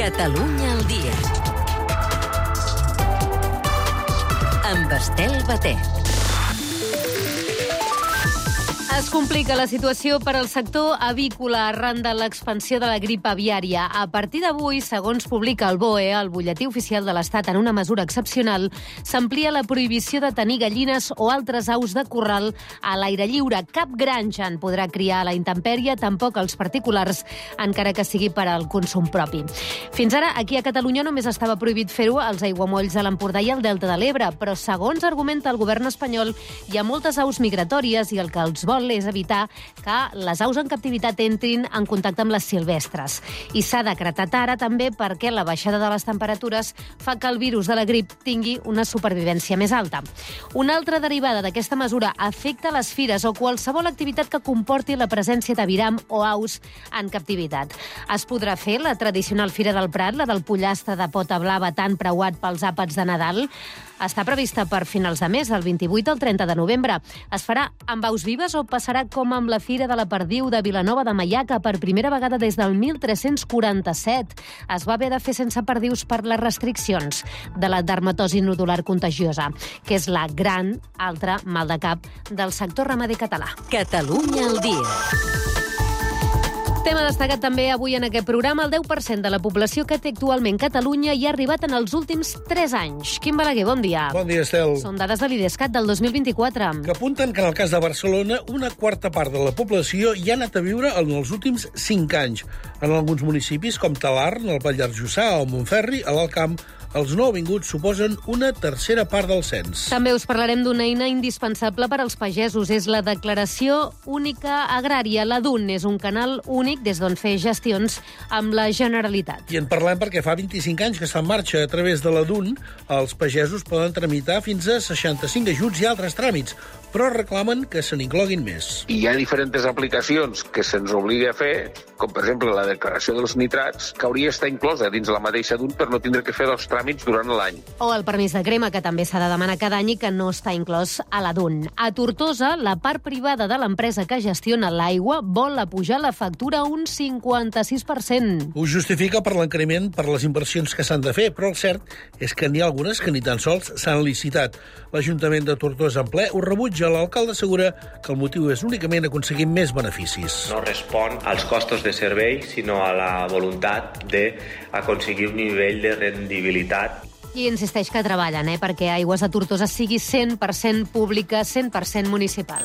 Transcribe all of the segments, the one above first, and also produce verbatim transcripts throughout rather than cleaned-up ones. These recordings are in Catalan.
Catalunya al dia. Amb Estel Batet. Es complica la situació per al sector avícola arran de l'expansió de la grip aviària. A partir d'avui, segons publica el B O E, el butlletí oficial de l'Estat, en una mesura excepcional, s'amplia la prohibició de tenir gallines o altres aus de corral a l'aire lliure. Cap granja en podrà criar a la intempèrie, tampoc els particulars, encara que sigui per al consum propi. Fins ara, aquí a Catalunya només estava prohibit fer-ho als aiguamolls de l'Empordà i el Delta de l'Ebre, però segons argumenta el govern espanyol, hi ha moltes aus migratòries i el que els vol és evitar que les aus en captivitat entrin en contacte amb les silvestres. I s'ha decretat ara també perquè la baixada de les temperatures fa que el virus de la grip tingui una supervivència més alta. Una altra derivada d'aquesta mesura afecta les fires o qualsevol activitat que comporti la presència d'aviram o aus en captivitat. Es podrà fer la tradicional Fira del Prat, la del pollastre de pota blava tan preuat pels àpats de Nadal. Està prevista per finals de mes, del vint-i-vuit al trenta de novembre. Es farà amb aus vives o passarà com amb la Fira de la Perdiu de Vilanova de Meià, que per primera vegada des del mil tres-cents quaranta-set es va haver de fer sense perdius per les restriccions de la dermatosi nodular contagiosa, que és la gran altra mal de cap del sector ramader català. Catalunya al dia. Tema destacat també avui en aquest programa, el deu per cent de la població que té actualment Catalunya hi ha arribat en els últims tres anys. Quim Balaguer, bon dia. Bon dia, Estel. Són dades de l'Idescat del dos mil vint-i-quatre. Que apunten que en el cas de Barcelona, una quarta part de la població hi ha anat a viure en els últims cinc anys. En alguns municipis, com Talarn, el Pallars Jussà o Montferri, a l'Alt Camp, els nouvinguts suposen una tercera part del cens. També us parlarem d'una eina indispensable per als pagesos. És la Declaració Única Agrària. La D U N és un canal únic des d'on fer gestions amb la Generalitat. I en parlem perquè fa vint-i-cinc anys que està en marxa. A través de la D U N, els pagesos poden tramitar fins a seixanta-cinc ajuts i altres tràmits, però reclamen que se n'incloguin més. I hi ha diferents aplicacions que se'ns obliga a fer, com per exemple la declaració dels nitrats, que hauria d'estar inclosa dins la mateixa D U N per no tindre que fer dos tràmits durant l'any. O el permís de crema, que també s'ha de demanar cada any i que no està inclòs a la D U N. A Tortosa, la part privada de l'empresa que gestiona l'aigua vol apujar la factura un cinquanta-sis per cent. Ho justifica per l'encariment per les inversions que s'han de fer, però el cert és que n'hi ha algunes que ni tan sols s'han licitat. L'Ajuntament de Tortosa en ple ho rebutja. L'alcalde assegura que el motiu és únicament aconseguir més beneficis. No respon als costos de servei, sinó a la voluntat d'aconseguir un nivell de rendibilitat. I insisteix que treballen eh, perquè Aigües de Tortosa sigui cent per cent pública, cent per cent municipal.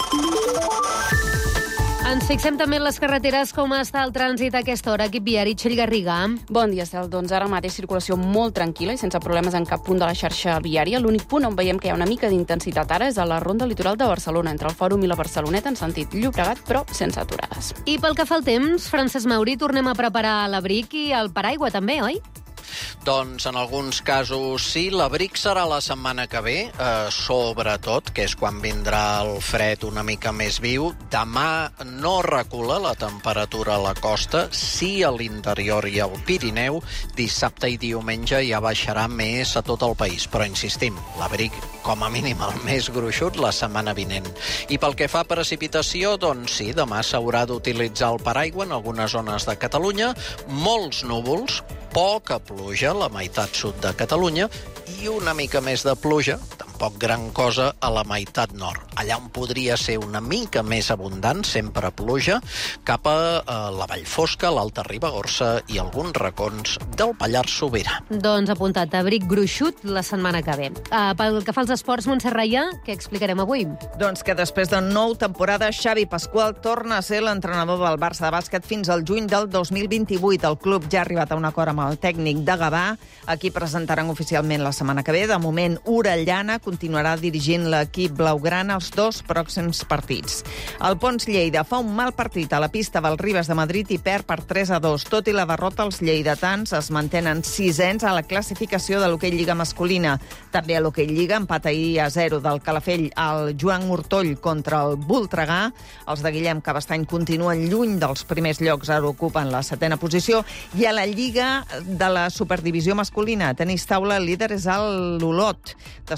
Ens fixem també en les carreteres, com està el trànsit a aquesta hora. Equip viari, Txell Garriga. Bon dia, Estel. Doncs ara mateix circulació molt tranquil·la i sense problemes en cap punt de la xarxa viària. L'únic punt on veiem que hi ha una mica d'intensitat ara és a la ronda litoral de Barcelona, entre el Fòrum i la Barceloneta, en sentit Llobregat, però sense aturades. I pel que fa al temps, Francesc Mauri, tornem a preparar l'abric i el paraigua també, oi? Doncs en alguns casos sí, l'abric serà la setmana que ve, eh, sobretot, que és quan vindrà el fred una mica més viu. Demà no recula la temperatura a la costa, sí a l'interior i al Pirineu. Dissabte i diumenge ja baixarà més a tot el país, però insistim, l'abric com a mínim el més gruixut la setmana vinent. I pel que fa a precipitació, doncs sí, demà s'haurà d'utilitzar el paraigua en algunes zones de Catalunya, molts núvols, poca pluja a la meitat sud de Catalunya i una mica més de pluja, tampoc gran cosa, a la meitat nord. Allà on podria ser una mica més abundant, sempre pluja, cap a, a la Vall Fosca, l'Alta Ribagorça i alguns racons del Pallars Sobirà. Doncs apuntat, abric gruixut la setmana que ve. Uh, pel que fa als esports, Montse Raia, què explicarem avui? Doncs que després de nou temporada, Xavi Pasqual torna a ser l'entrenador del Barça de bàsquet fins al juny del dos mil vint-i-vuit. El club ja ha arribat a un acord amb el tècnic de Gavà. Aquí presentaran oficialment la setmana que ve. De moment, Orellana continuarà dirigint l'equip blaugrana els dos pròxims partits. El Pons Lleida fa un mal partit a la pista del Ribes de Madrid i perd per tres a dos. Tot i la derrota, els lleidatans es mantenen sisens a la classificació de l'hoquei Lliga masculina. També a l'hoquei Lliga, empat ahir a zero del Calafell al Joan Hortoll contra el Voltregà. Els de Guillem Cabestany continuen lluny dels primers llocs, ara ocupen la setena posició. I a la Lliga de la Superdivisió masculina, tenis taula, el líder és el l'Olot. Després de la seva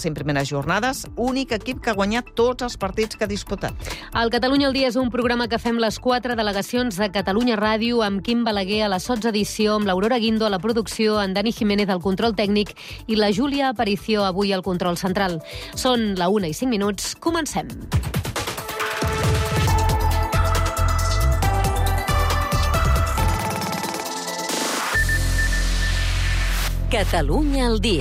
cinc primeres jornades, únic equip que ha guanyat tots els partits que ha disputat. El Catalunya al dia és un programa que fem les quatre delegacions de Catalunya Ràdio, amb Quim Balaguer a la sotsedició, amb l'Aurora Guindo a la producció, en Dani Jiménez al control tècnic i la Júlia Aparicio avui al control central. Són la una i cinc minuts. Comencem. Catalunya al dia.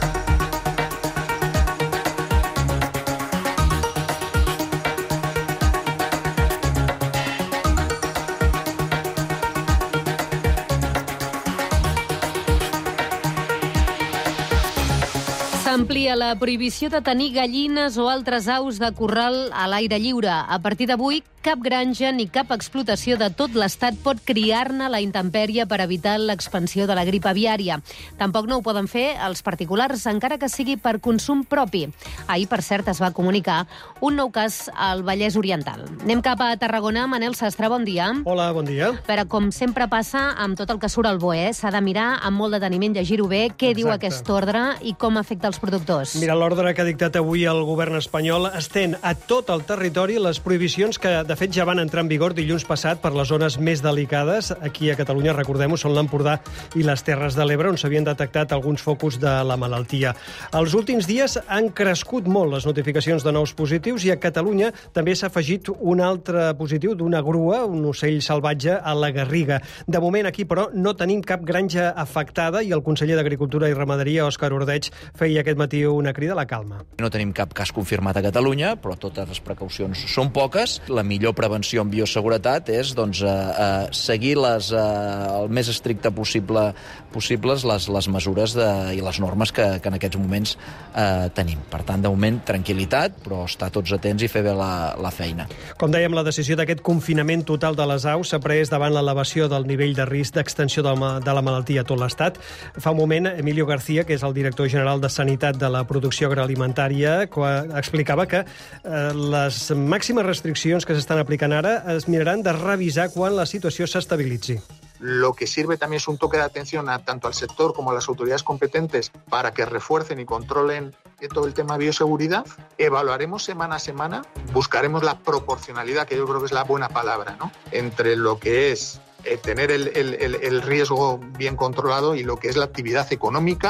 S'amplia la prohibició de tenir gallines o altres aus de corral a l'aire lliure. A partir d'avui, cap granja ni cap explotació de tot l'Estat pot criar-ne a la intempèrie per evitar l'expansió de la grip aviària. Tampoc no ho poden fer els particulars, encara que sigui per consum propi. Ahir, per cert, es va comunicar un nou cas al Vallès Oriental. Anem cap a Tarragona. Manel Sastre, bon dia. Hola, bon dia. Però, com sempre passa amb tot el que surt al B O E, s'ha de mirar amb molt deteniment, llegir-ho bé, què Exacte. diu aquest ordre i com afecta els productors. Mira, l'ordre que ha dictat avui el govern espanyol estén a tot el territori les prohibicions que, de fet, ja van entrar en vigor dilluns passat per les zones més delicades. Aquí a Catalunya, recordem-ho, són l'Empordà i les Terres de l'Ebre, on s'havien detectat alguns focus de la malaltia. Els últims dies han crescut molt les notificacions de nous positius i a Catalunya també s'ha afegit un altre positiu d'una grua, un ocell salvatge, a la Garriga. De moment aquí, però, no tenim cap granja afectada i el conseller d'Agricultura i Ramaderia, Òscar Ordeig, feia aquest matí una crida a la calma. No tenim cap cas confirmat a Catalunya, però totes les precaucions són poques. La millor prevenció en bioseguretat és doncs, eh, eh, seguir les, eh, el més estricte possible possibles les, les mesures de, i les normes que, que en aquests moments eh, tenim. Per tant, de moment, tranquil·litat, però estar tots atents i fer bé la, la feina. Com dèiem, la decisió d'aquest confinament total de les aus s'ha pres davant l'elevació del nivell de risc d'extensió de la, de la malaltia a tot l'Estat. Fa un moment, Emilio García, que és el director general de Sanitat de la Producció Agroalimentària, explicava que eh, les màximes restriccions que s'estan aplicant ara es miraran de revisar quan la situació s'estabilitzi. Lo que sirve también es un toque de atención a, tanto al sector como a las autoridades competentes para que refuercen y controlen todo el tema de bioseguridad. Evaluaremos semana a semana, buscaremos la proporcionalidad, que yo creo que es la buena palabra, ¿no?, entre lo que es eh, tener el, el, el, el riesgo bien controlado y lo que es la actividad económica.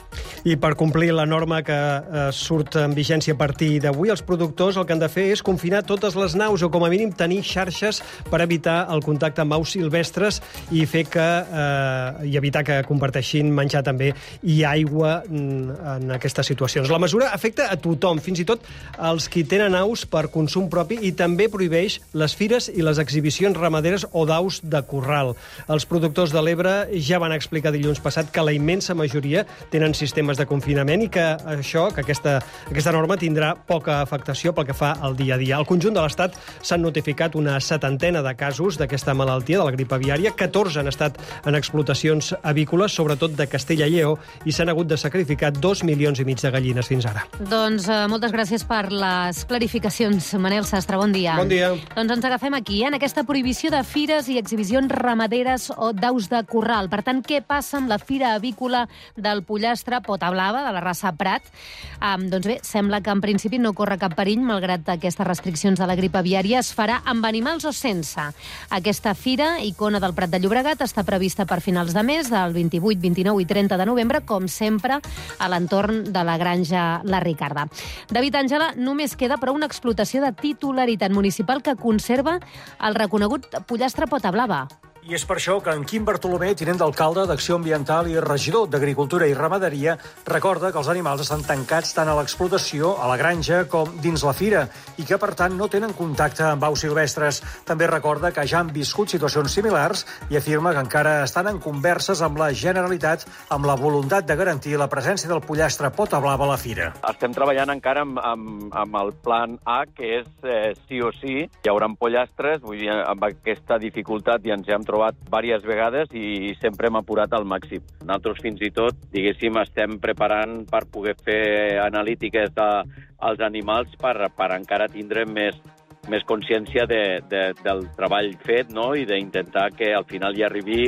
I per complir la norma que eh, surt en vigència a partir d'avui, els productors el que han de fer és confinar totes les naus o, com a mínim, tenir xarxes per evitar el contacte amb aus silvestres i fer que eh, i evitar que comparteixin menjar també i aigua en aquestes situacions. La mesura afecta a tothom, fins i tot els qui tenen aus per consum propi, i també prohibeix les fires i les exhibicions ramaderes o d'aus de corral. Els productors de l'Ebre ja van explicar dilluns passat que la immensa majoria tenen sistemes de confinament i que això, que aquesta, aquesta norma tindrà poca afectació pel que fa al dia a dia. Al conjunt de l'Estat s'han notificat una setantena de casos d'aquesta malaltia, de la grip aviària. catorze han estat en explotacions avícoles, sobretot de Castella i Lleó, i s'han hagut de sacrificar dos milions i mig de gallines fins ara. Doncs eh, moltes gràcies per les clarificacions, Manel Sastre. Bon dia. Bon dia. Doncs ens agafem aquí, en aquesta prohibició de fires i exhibicions ramaderes o d'aus de corral. Per tant, què passa amb la fira avícola del pollastre Pota Blava, de la raça Prat? Um, doncs bé, sembla que en principi no corre cap perill, malgrat aquestes restriccions de la grip aviària. Es farà amb animals o sense. Aquesta fira, icona del Prat de Llobregat, està prevista per finals de mes, del vint-i-vuit, vint-i-nou i trenta de novembre, com sempre, a l'entorn de la granja La Ricarda. David Àngela, només queda però una explotació de titularitat municipal que conserva el reconegut pollastre Pota Blava. I és per això que en Quim Bartolomé, tinent d'alcalde d'Acció Ambiental i regidor d'Agricultura i Ramaderia, recorda que els animals estan tancats tant a l'explotació, a la granja, com dins la fira, i que, per tant, no tenen contacte amb aus silvestres. També recorda que ja han viscut situacions similars i afirma que encara estan en converses amb la Generalitat amb la voluntat de garantir la presència del pollastre Pota Blava a la fira. Estem treballant encara amb, amb, amb el plan A, que és eh, sí o sí, hi haurà pollastres, vull dir, amb aquesta dificultat ja ens hem trobat diverses vegades i sempre hem apurat al màxim. Nosaltres fins i tot, diguéssim, estem preparant per poder fer analítiques de, als animals per, per encara tindre més, més consciència de, de, del treball fet, no?, i d'intentar que al final hi arribi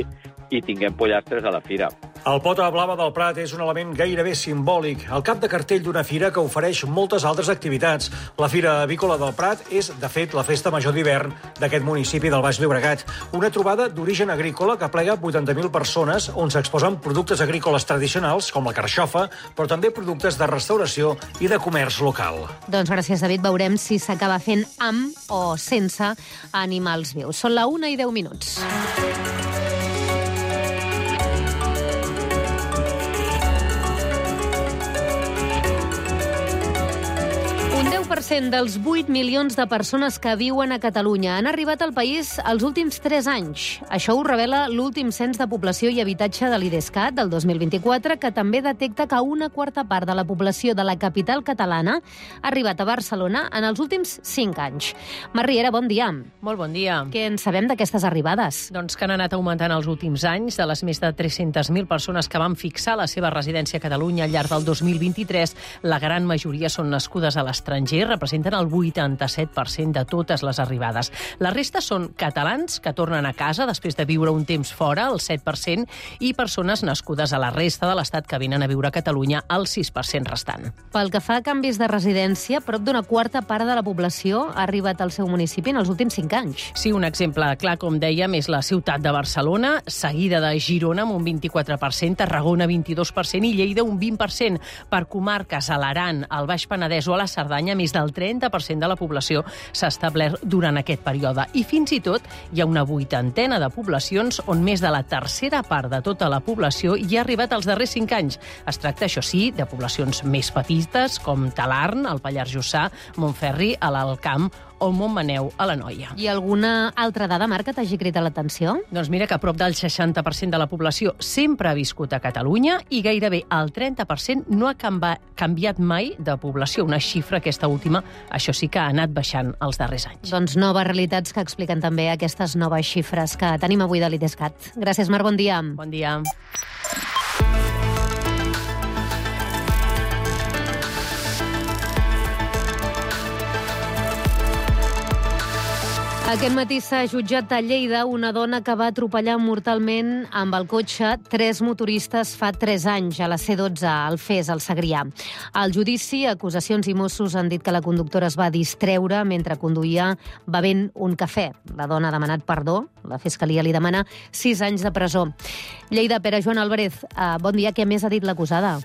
i tinguem pollastres a la fira. El Pota Blava del Prat és un element gairebé simbòlic, el cap de cartell d'una fira que ofereix moltes altres activitats. La Fira Avícola del Prat és, de fet, la festa major d'hivern d'aquest municipi del Baix Llobregat. Una trobada d'origen agrícola que plega vuitanta mil persones on s'exposen productes agrícoles tradicionals, com la carxofa, però també productes de restauració i de comerç local. Doncs gràcies, David. Veurem si s'acaba fent amb o sense animals vius. Són la una i deu minuts. Un deu per cent dels vuit milions de persones que viuen a Catalunya han arribat al país els últims tres anys. Això ho revela l'últim cens de població i habitatge de l'IDESCAT del dos mil vint-i-quatre, que també detecta que una quarta part de la població de la capital catalana ha arribat a Barcelona en els últims cinc anys. Mar Riera, bon dia. Molt bon dia. Què en sabem d'aquestes arribades? Doncs que han anat augmentant els últims anys. De les més de tres-centes mil persones que van fixar la seva residència a Catalunya al llarg del dos mil vint-i-tres, la gran majoria són nascudes a l'estranger, representen el vuitanta-set per cent de totes les arribades. La resta són catalans que tornen a casa després de viure un temps fora, el set per cent, i persones nascudes a la resta de l'Estat que venen a viure a Catalunya, el sis per cent restant. Pel que fa a canvis de residència, prop d'una quarta part de la població ha arribat al seu municipi en els últims cinc anys. Sí, un exemple clar, com dèiem, és la ciutat de Barcelona, seguida de Girona amb un vint-i-quatre per cent, Tarragona vint-i-dos per cent i Lleida un vint per cent. Per comarques a l'Aran, al Baix Penedès o a la Cerdanya, més del trenta per cent de la població s'ha establert durant aquest període. I fins i tot hi ha una vuitantena de poblacions on més de la tercera part de tota la població hi ha arribat als darrers cinc anys. Es tracta, això sí, de poblacions més petites, com Talarn, el Pallars Jussà, Montferri, a l'Alt Camp o Montmaneu, a l'Anoia. I alguna altra dada, Marc, que t'hagi cridat l'atenció? Doncs mira que prop del seixanta per cent de la població sempre ha viscut a Catalunya i gairebé el trenta per cent no ha canviat mai de població. Una xifra, aquesta última, això sí que ha anat baixant els darrers anys. Doncs noves realitats que expliquen també aquestes noves xifres que tenim avui de l'IDESCAT. Gràcies, Marc, bon dia. Bon dia. Aquest matí s'ha jutjat a Lleida una dona que va atropellar mortalment amb el cotxe tres motoristes fa tres anys a la C dotze, al Fes, al Segrià. Al judici, acusacions i Mossos han dit que la conductora es va distreure mentre conduïa bevent un cafè. La dona ha demanat perdó. La Fiscalia li demana sis anys de presó. Lleida, Pere Joan Álvarez, eh, bon dia. Què més ha dit l'acusada?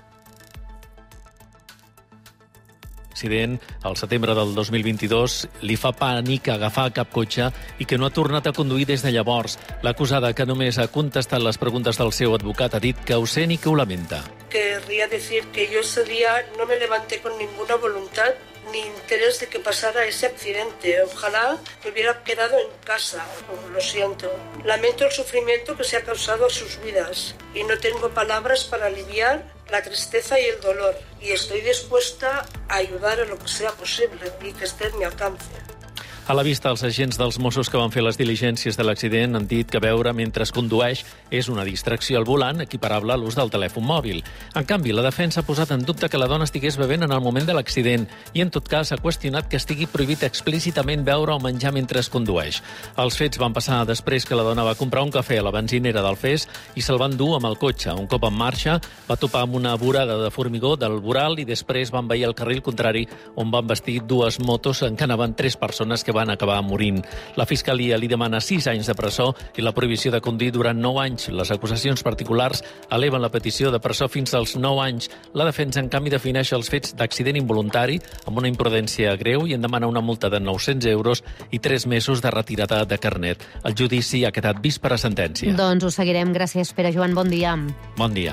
L'accident, al setembre del dos mil vint-i-dos, li fa pànic agafar cap cotxe i que no ha tornat a conduir des de llavors. L'acusada, que només ha contestat les preguntes del seu advocat, ha dit que ho sent i que ho lamenta. Querría decir que yo ese día no me levanté con ninguna voluntad ni interés de que pasara ese accidente. Ojalá me hubiera quedado en casa. Lo siento. Lamento el sufrimiento que se ha causado a sus vidas y no tengo palabras para aliviar la tristeza y el dolor. Y estoy dispuesta a ayudar en lo que sea posible y que esté en mi alcance. A la vista, els agents dels Mossos que van fer les diligències de l'accident han dit que beure mentre es condueix és una distracció al volant equiparable a l'ús del telèfon mòbil. En canvi, la defensa ha posat en dubte que la dona estigués bevent en el moment de l'accident i, en tot cas, ha qüestionat que estigui prohibit explícitament beure o menjar mentre es condueix. Els fets van passar després que la dona va comprar un cafè a la benzinera del Fes i se'l van dur amb el cotxe. Un cop en marxa, va topar amb una vorada de formigó del voral i després van veir el carril contrari on van vestir dues motos en què anaven tres persones que van acabar morint. La Fiscalia li demana sis anys de presó i la prohibició de conduir durant nou anys. Les acusacions particulars eleven la petició de presó fins als nou anys. La defensa, en canvi, defineix els fets d'accident involuntari amb una imprudència greu i en demana una multa de nou-cents euros i tres mesos de retirada de carnet. El judici ha quedat vist per a sentència. Doncs ho seguirem. Gràcies, Pere Joan. Bon dia. Bon dia.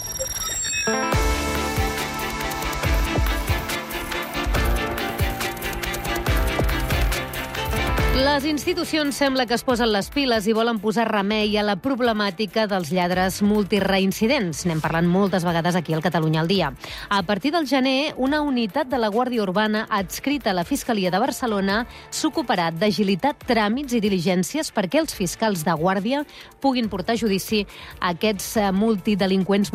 Les institucions sembla que es posen les piles i volen posar remei a la problemàtica dels lladres multireincidents. N'hem parlat moltes vegades aquí al Catalunya al dia. A partir del gener, una unitat de la Guàrdia Urbana adscrita a la Fiscalia de Barcelona s'ocuparà d'agilitar tràmits i diligències perquè els fiscals de guàrdia puguin portar a judici aquests multidelinqüents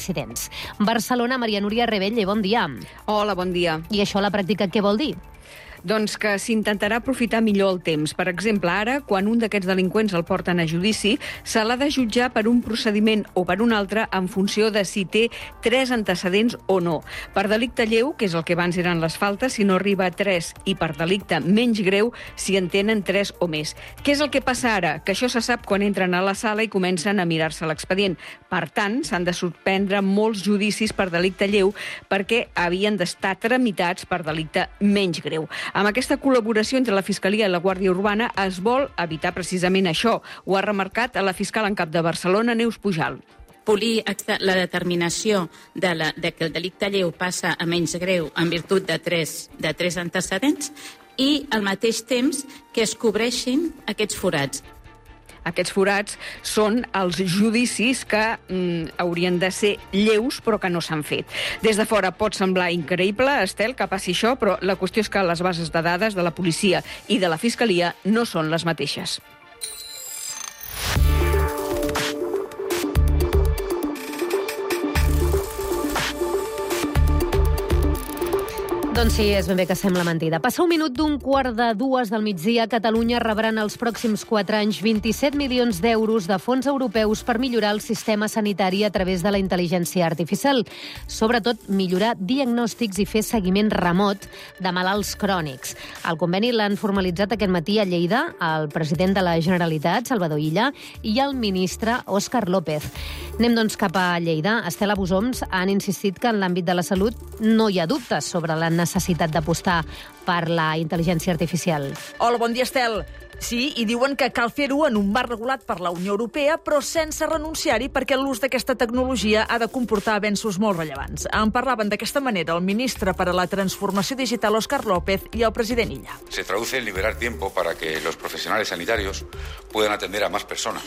multireincidents. Barcelona, Maria Núria Rebell, bon dia. Hola, bon dia. I això a la pràctica què vol dir? Doncs que s'intentarà aprofitar millor el temps. Per exemple, ara, quan un d'aquests delinqüents el porten a judici, se l'ha de jutjar per un procediment o per un altre en funció de si té tres antecedents o no. Per delicte lleu, que és el que abans eren les faltes, si no arriba a tres, i per delicte menys greu, si en tenen tres o més. Què és el que passa ara? Que això se sap quan entren a la sala i comencen a mirar-se l'expedient. Per tant, s'han de suspendre molts judicis per delicte lleu perquè havien d'estar tramitats per delicte menys greu. Amb aquesta col·laboració entre la Fiscalia i la Guàrdia Urbana es vol evitar precisament això. Ho ha remarcat a la fiscal en cap de Barcelona, Neus Pujal. Polir la determinació de, la, de que el delicte lleu passa a menys greu en virtut de tres, de tres antecedents i al mateix temps que es cobreixin aquests forats. Aquests forats són els judicis que mm, haurien de ser lleus però que no s'han fet. Des de fora pot semblar increïble, Estel, que passi això, però la qüestió és que les bases de dades de la policia i de la Fiscalia no són les mateixes. Doncs sí, és ben bé que sembla mentida. Passa un minut d'un quart de dues del migdia, Catalunya rebrà en els pròxims quatre anys vint-i-set milions d'euros de fons europeus per millorar el sistema sanitari a través de la intel·ligència artificial. Sobretot, millorar diagnòstics i fer seguiment remot de malalts crònics. El conveni l'han formalitzat aquest matí a Lleida el president de la Generalitat, Salvador Illa, i el ministre Òscar López. Anem doncs cap a Lleida. Estela Busoms han insistit que en l'àmbit de la salut no hi ha dubtes sobre la necessitat d'apostar per la intel·ligència artificial. Hola, bon dia, Estel. Sí, i diuen que cal fer-ho en un marc regulat per la Unió Europea, però sense renunciar-hi perquè l'ús d'aquesta tecnologia ha de comportar avenços molt rellevants. En parlaven d'aquesta manera el ministre per a la Transformació Digital, Òscar López, i el president Illa. Se traduce en liberar tiempo para que los profesionales sanitarios puedan atender a más personas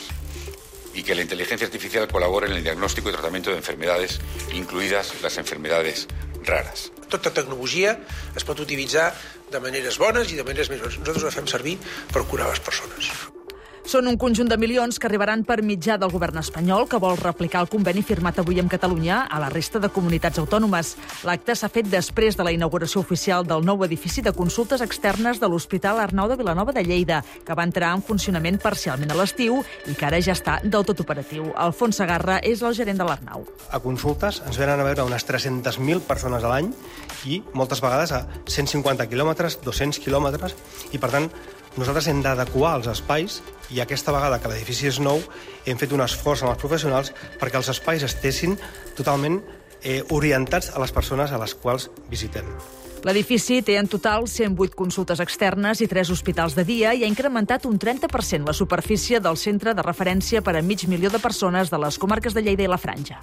y que la inteligencia artificial colabore en el diagnóstico y tratamiento de enfermedades, incluidas las enfermedades rares. Tota tecnologia es pot utilitzar de maneres bones i de maneres més bones. Nosaltres la fem servir per curar les persones. Són un conjunt de milions que arribaran per mitjà del govern espanyol, que vol replicar el conveni firmat avui amb Catalunya a la resta de comunitats autònomes. L'acte s'ha fet després de la inauguració oficial del nou edifici de consultes externes de l'Hospital Arnau de Vilanova de Lleida, que va entrar en funcionament parcialment a l'estiu i que ara ja està del tot operatiu. Alfons Segarra és el gerent de l'Arnau. A consultes ens venen a veure unes tres-centes mil persones a l'any i moltes vegades a cent cinquanta quilòmetres, dos-cents quilòmetres, i per tant nosaltres hem d'adequar els espais i aquesta vegada que l'edifici és nou hem fet un esforç amb els professionals perquè els espais estessin totalment eh, orientats a les persones a les quals visitem. L'edifici té en total cent vuit consultes externes i tres hospitals de dia i ha incrementat un trenta per cent la superfície del centre de referència per a mig milió de persones de les comarques de Lleida i la Franja.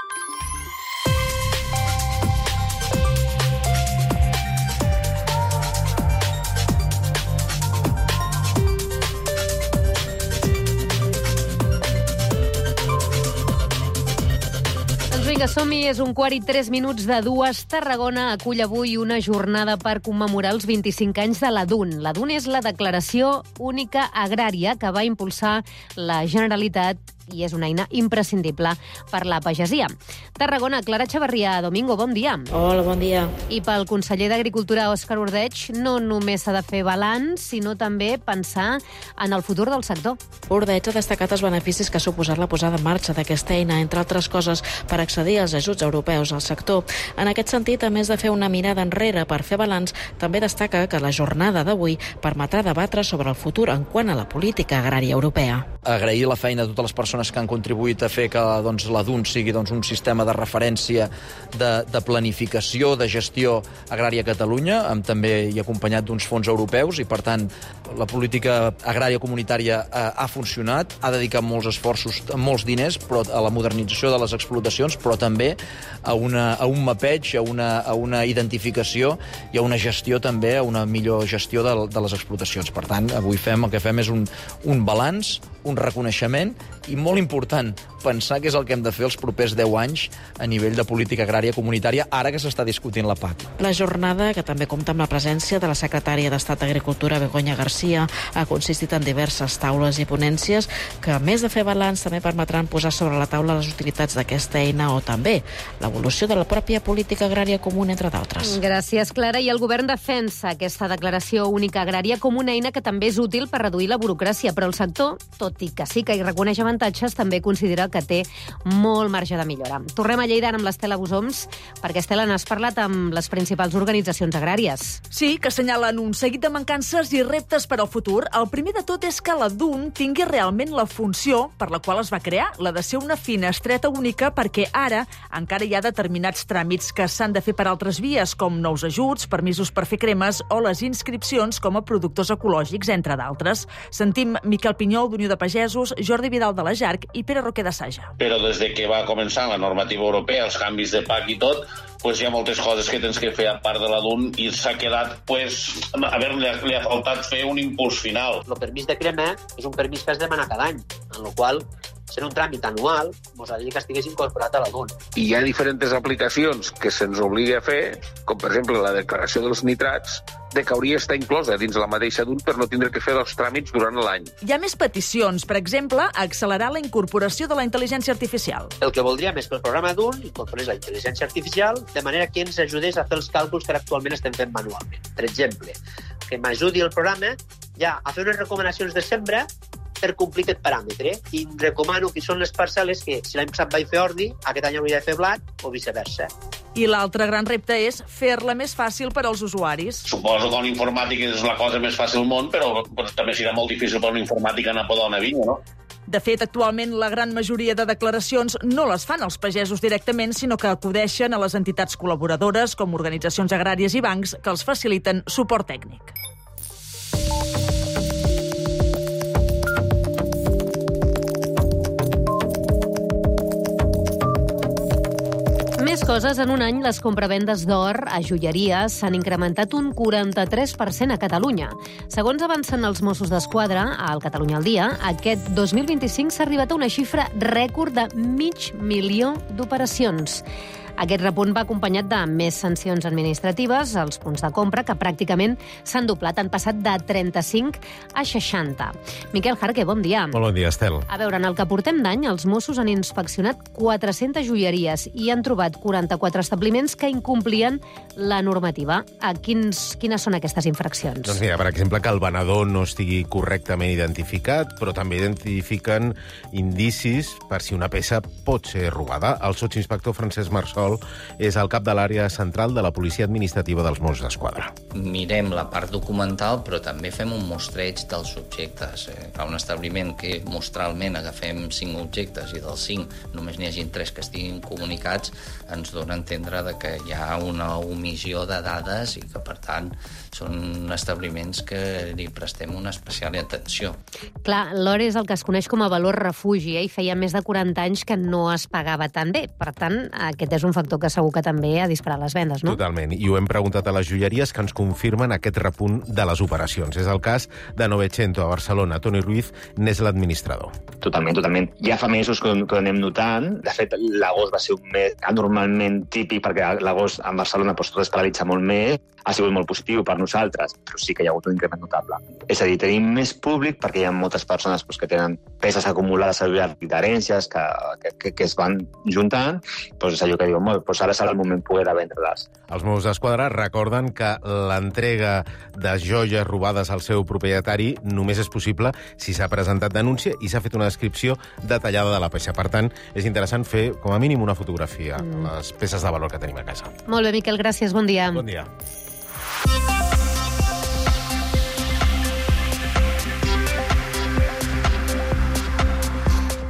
Vinga, som-hi, és un quart i tres minuts de dues. Tarragona acull avui una jornada per commemorar els vint-i-cinc anys de l'A D U N. L'A D U N és la Declaració Única Agrària que va impulsar la Generalitat i és una eina imprescindible per la pagesia. Tarragona, Clara Echevarria. Domingo, bon dia. Hola, bon dia. I pel conseller d'Agricultura, Òscar Ordeig, no només s'ha de fer balanç, sinó també pensar en el futur del sector. Ordeig ha destacat els beneficis que ha suposat la posada en marxa d'aquesta eina, entre altres coses, per accedir als ajuts europeus al sector. En aquest sentit, a més de fer una mirada enrere per fer balanç, també destaca que la jornada d'avui permetrà debatre sobre el futur en quant a la política agrària europea. Agrair la feina de totes les persones que han contribuït a fer que doncs, l'A D U N sigui doncs, un sistema de referència de, de planificació, de gestió agrària a Catalunya, amb també i acompanyat d'uns fons europeus, i per tant la política agrària comunitària ha, ha funcionat, ha dedicat molts esforços, molts diners però a la modernització de les explotacions, però també a, una, a un mapeig, a una, a una identificació i a una gestió també, a una millor gestió de, de les explotacions. Per tant, avui fem el que fem és un, un balanç, un reconeixement i, molt important, pensar què és el que hem de fer els propers deu anys a nivell de política agrària comunitària, ara que s'està discutint la P A C. La jornada, que també compta amb la presència de la secretària d'Estat d'Agricultura, Begoña García, ha consistit en diverses taules i ponències que, a més de fer balanç, també permetran posar sobre la taula les utilitats d'aquesta eina o també l'evolució de la pròpia política agrària comuna, entre d'altres. Gràcies, Clara. I el govern defensa aquesta declaració única agrària com una eina que també és útil per reduir la burocràcia, però el sector, tot i que sí que hi reconeix avantatges, també considera que té molt marge de millora. Tornem a Lleida amb l'Estela Busoms, perquè, Estela, n'has parlat amb les principals organitzacions agràries. Sí, que assenyalen un seguit de mancances i reptes per al futur. El primer de tot és que la D U N tingui realment la funció per la qual es va crear, la de ser una finestreta única, perquè ara encara hi ha determinats tràmits que s'han de fer per altres vies, com nous ajuts, permisos per fer cremes o les inscripcions com a productors ecològics, entre d'altres. Sentim Miquel Pinyol, d'Unió de Pagesos, Jordi Vidal de la Jarc i Pere Roquer de Saja. Però des de que va començar la normativa europea, els canvis de P A C i tot, pues hi ha moltes coses que tens que fer a part de la D U N i s'ha quedat, pues, a veure, li ha, li ha faltat fer un impuls final. El permís de crema és un permís que has de demanar cada any, en el qual sent un tràmit anual, ens agradaria que estigués incorporat a la D U N. I hi ha diferents aplicacions que se'ns obliga a fer, com per exemple la declaració dels nitrats, de que hauria d'estar inclosa dins la mateixa D U N per no tindre que fer els tràmits durant l'any. Hi ha més peticions, per exemple, accelerar la incorporació de la intel·ligència artificial. El que voldríem és que el programa D U N incorporés la intel·ligència artificial de manera que ens ajudés a fer els càlculs que actualment estem fent manualment. Per exemple, que m'ajudi el programa ja a fer unes recomanacions de sembra per complir aquest paràmetre. I recomano que són les parcel·les que, si l'any passat vaig fer ordi, aquest any hauria de fer blat o viceversa. I l'altre gran repte és fer-la més fàcil per als usuaris. Suposo que un informàtic és la cosa més fàcil del món, però, però també serà molt difícil per un informàtic anar a podar una vinya, no? De fet, actualment la gran majoria de declaracions no les fan els pagesos directament, sinó que acudeixen a les entitats col·laboradores, com organitzacions agràries i bancs, que els faciliten suport tècnic. Més coses. En un any, les compravendes d'or a joieries s'han incrementat un quaranta-tres per cent a Catalunya. Segons avancen els Mossos d'Esquadra, al Catalunya al dia, aquest dos mil vint-i-cinc s'ha arribat a una xifra rècord de mig milió d'operacions. Aquest repunt va acompanyat de més sancions administratives als punts de compra, que pràcticament s'han doblat, han passat de trenta-cinc a seixanta. Miquel Jarque, bon dia. Molt bon dia, Estel. A veure, en el que portem d'any, els Mossos han inspeccionat quatre-centes joieries i han trobat quaranta-quatre establiments que incomplien la normativa. A quins, quines són aquestes infraccions? Doncs mira, per exemple, que el venedor no estigui correctament identificat, però també identifiquen indicis per si una peça pot ser robada. El sotsinspector Francesc Marsol és el cap de l'àrea central de la Policia Administrativa dels Mossos d'Esquadra. Mirem la part documental, però també fem un mostreig dels objectes. A un establiment que mostralment agafem cinc objectes i dels cinc només n'hi hagin tres que estiguin comunicats, ens dona a entendre que hi ha una omissió de dades i que, per tant, són establiments que li prestem una especial atenció. Clar, l'or és el que es coneix com a valor refugi, eh? I feia més de quaranta anys que no es pagava tan bé. Per tant, aquest és un factor que segur que també ha disparat les vendes, no? Totalment. I ho hem preguntat a les joieries que ens confirmen aquest repunt de les operacions. És el cas de Novecento a Barcelona. Toni Ruiz n'és l'administrador. Totalment, totalment. Ja fa mesos que, que ho anem notant. De fet, l'agost va ser un mes anormalment típic perquè l'agost a Barcelona doncs, tot es paralitza molt més. Ha sigut molt positiu per nosaltres, però sí que hi ha hagut un increment notable. És a dir, tenim més públic perquè hi ha moltes persones doncs, que tenen peces acumulades al llarg d'herències que, que, que es van juntant, doncs és allò que diuen, molt, doncs ara serà el moment poder de vendre-les. Els Mossos d'Esquadra recorden que l'entrega de joies robades al seu propietari només és possible si s'ha presentat denúncia i s'ha fet una descripció detallada de la peça. Per tant, és interessant fer, com a mínim, una fotografia de mm. les peces de valor que tenim a casa. Molt bé, Miquel, gràcies. Bon dia. Bon dia.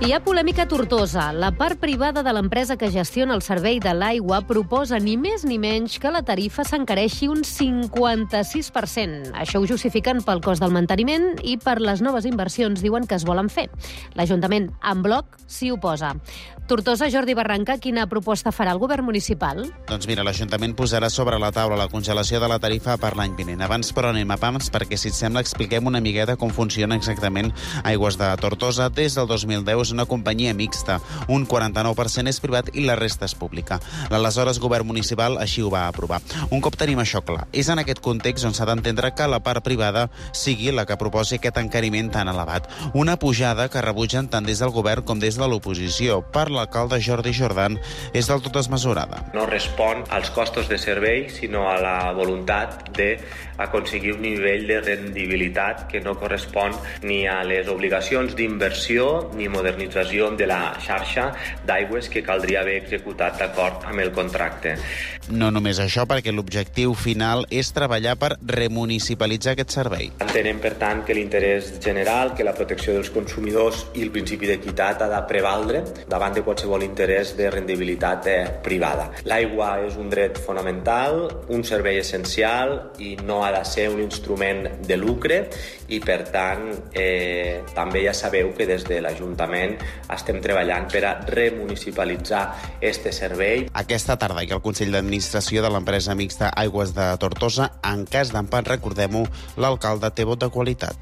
Hi ha polèmica a Tortosa. La part privada de l'empresa que gestiona el servei de l'aigua proposa ni més ni menys que la tarifa s'encareixi un cinquanta-sis per cent. Això ho justifiquen pel cost del manteniment i per les noves inversions, diuen que es volen fer. L'Ajuntament, en bloc, s'hi oposa. Tortosa, Jordi Barranca, quina proposta farà el govern municipal? Doncs mira, l'Ajuntament posarà sobre la taula la congelació de la tarifa per l'any vinent. Abans, però, anem a pams perquè, si et sembla, expliquem una miqueta com funciona exactament Aigües de Tortosa. Des del dos mil deu és una companyia mixta. Un quaranta-nou per cent és privat i la resta és pública. L'aleshores govern municipal així ho va aprovar. Un cop tenim això clar, és en aquest context on s'ha d'entendre que la part privada sigui la que proposi aquest encariment tan elevat. Una pujada que rebutgen tant des del govern com des de l'oposició. Per l'alcalde Jordi Jordan és del tot desmesurada. No respon als costos de servei, sinó a la voluntat d'aconseguir un nivell de rendibilitat que no correspon ni a les obligacions d'inversió ni modernització de la xarxa d'aigües que caldria haver executat d'acord amb el contracte. No només això, perquè l'objectiu final és treballar per remunicipalitzar aquest servei. Entenem, per tant, que l'interès general, que la protecció dels consumidors i el principi d'equitat ha de prevaldre davant de qualsevol interès de rendibilitat eh, privada. L'aigua és un dret fonamental, un servei essencial i no ha de ser un instrument de lucre i, per tant, eh, també ja sabeu que des de l'Ajuntament estem treballant per a remunicipalitzar este servei. Aquesta tarda hi ha el Consell d'Administració de l'empresa mixta Aigües de Tortosa. En cas d'empat, recordem-ho, l'alcalde té vot de qualitat.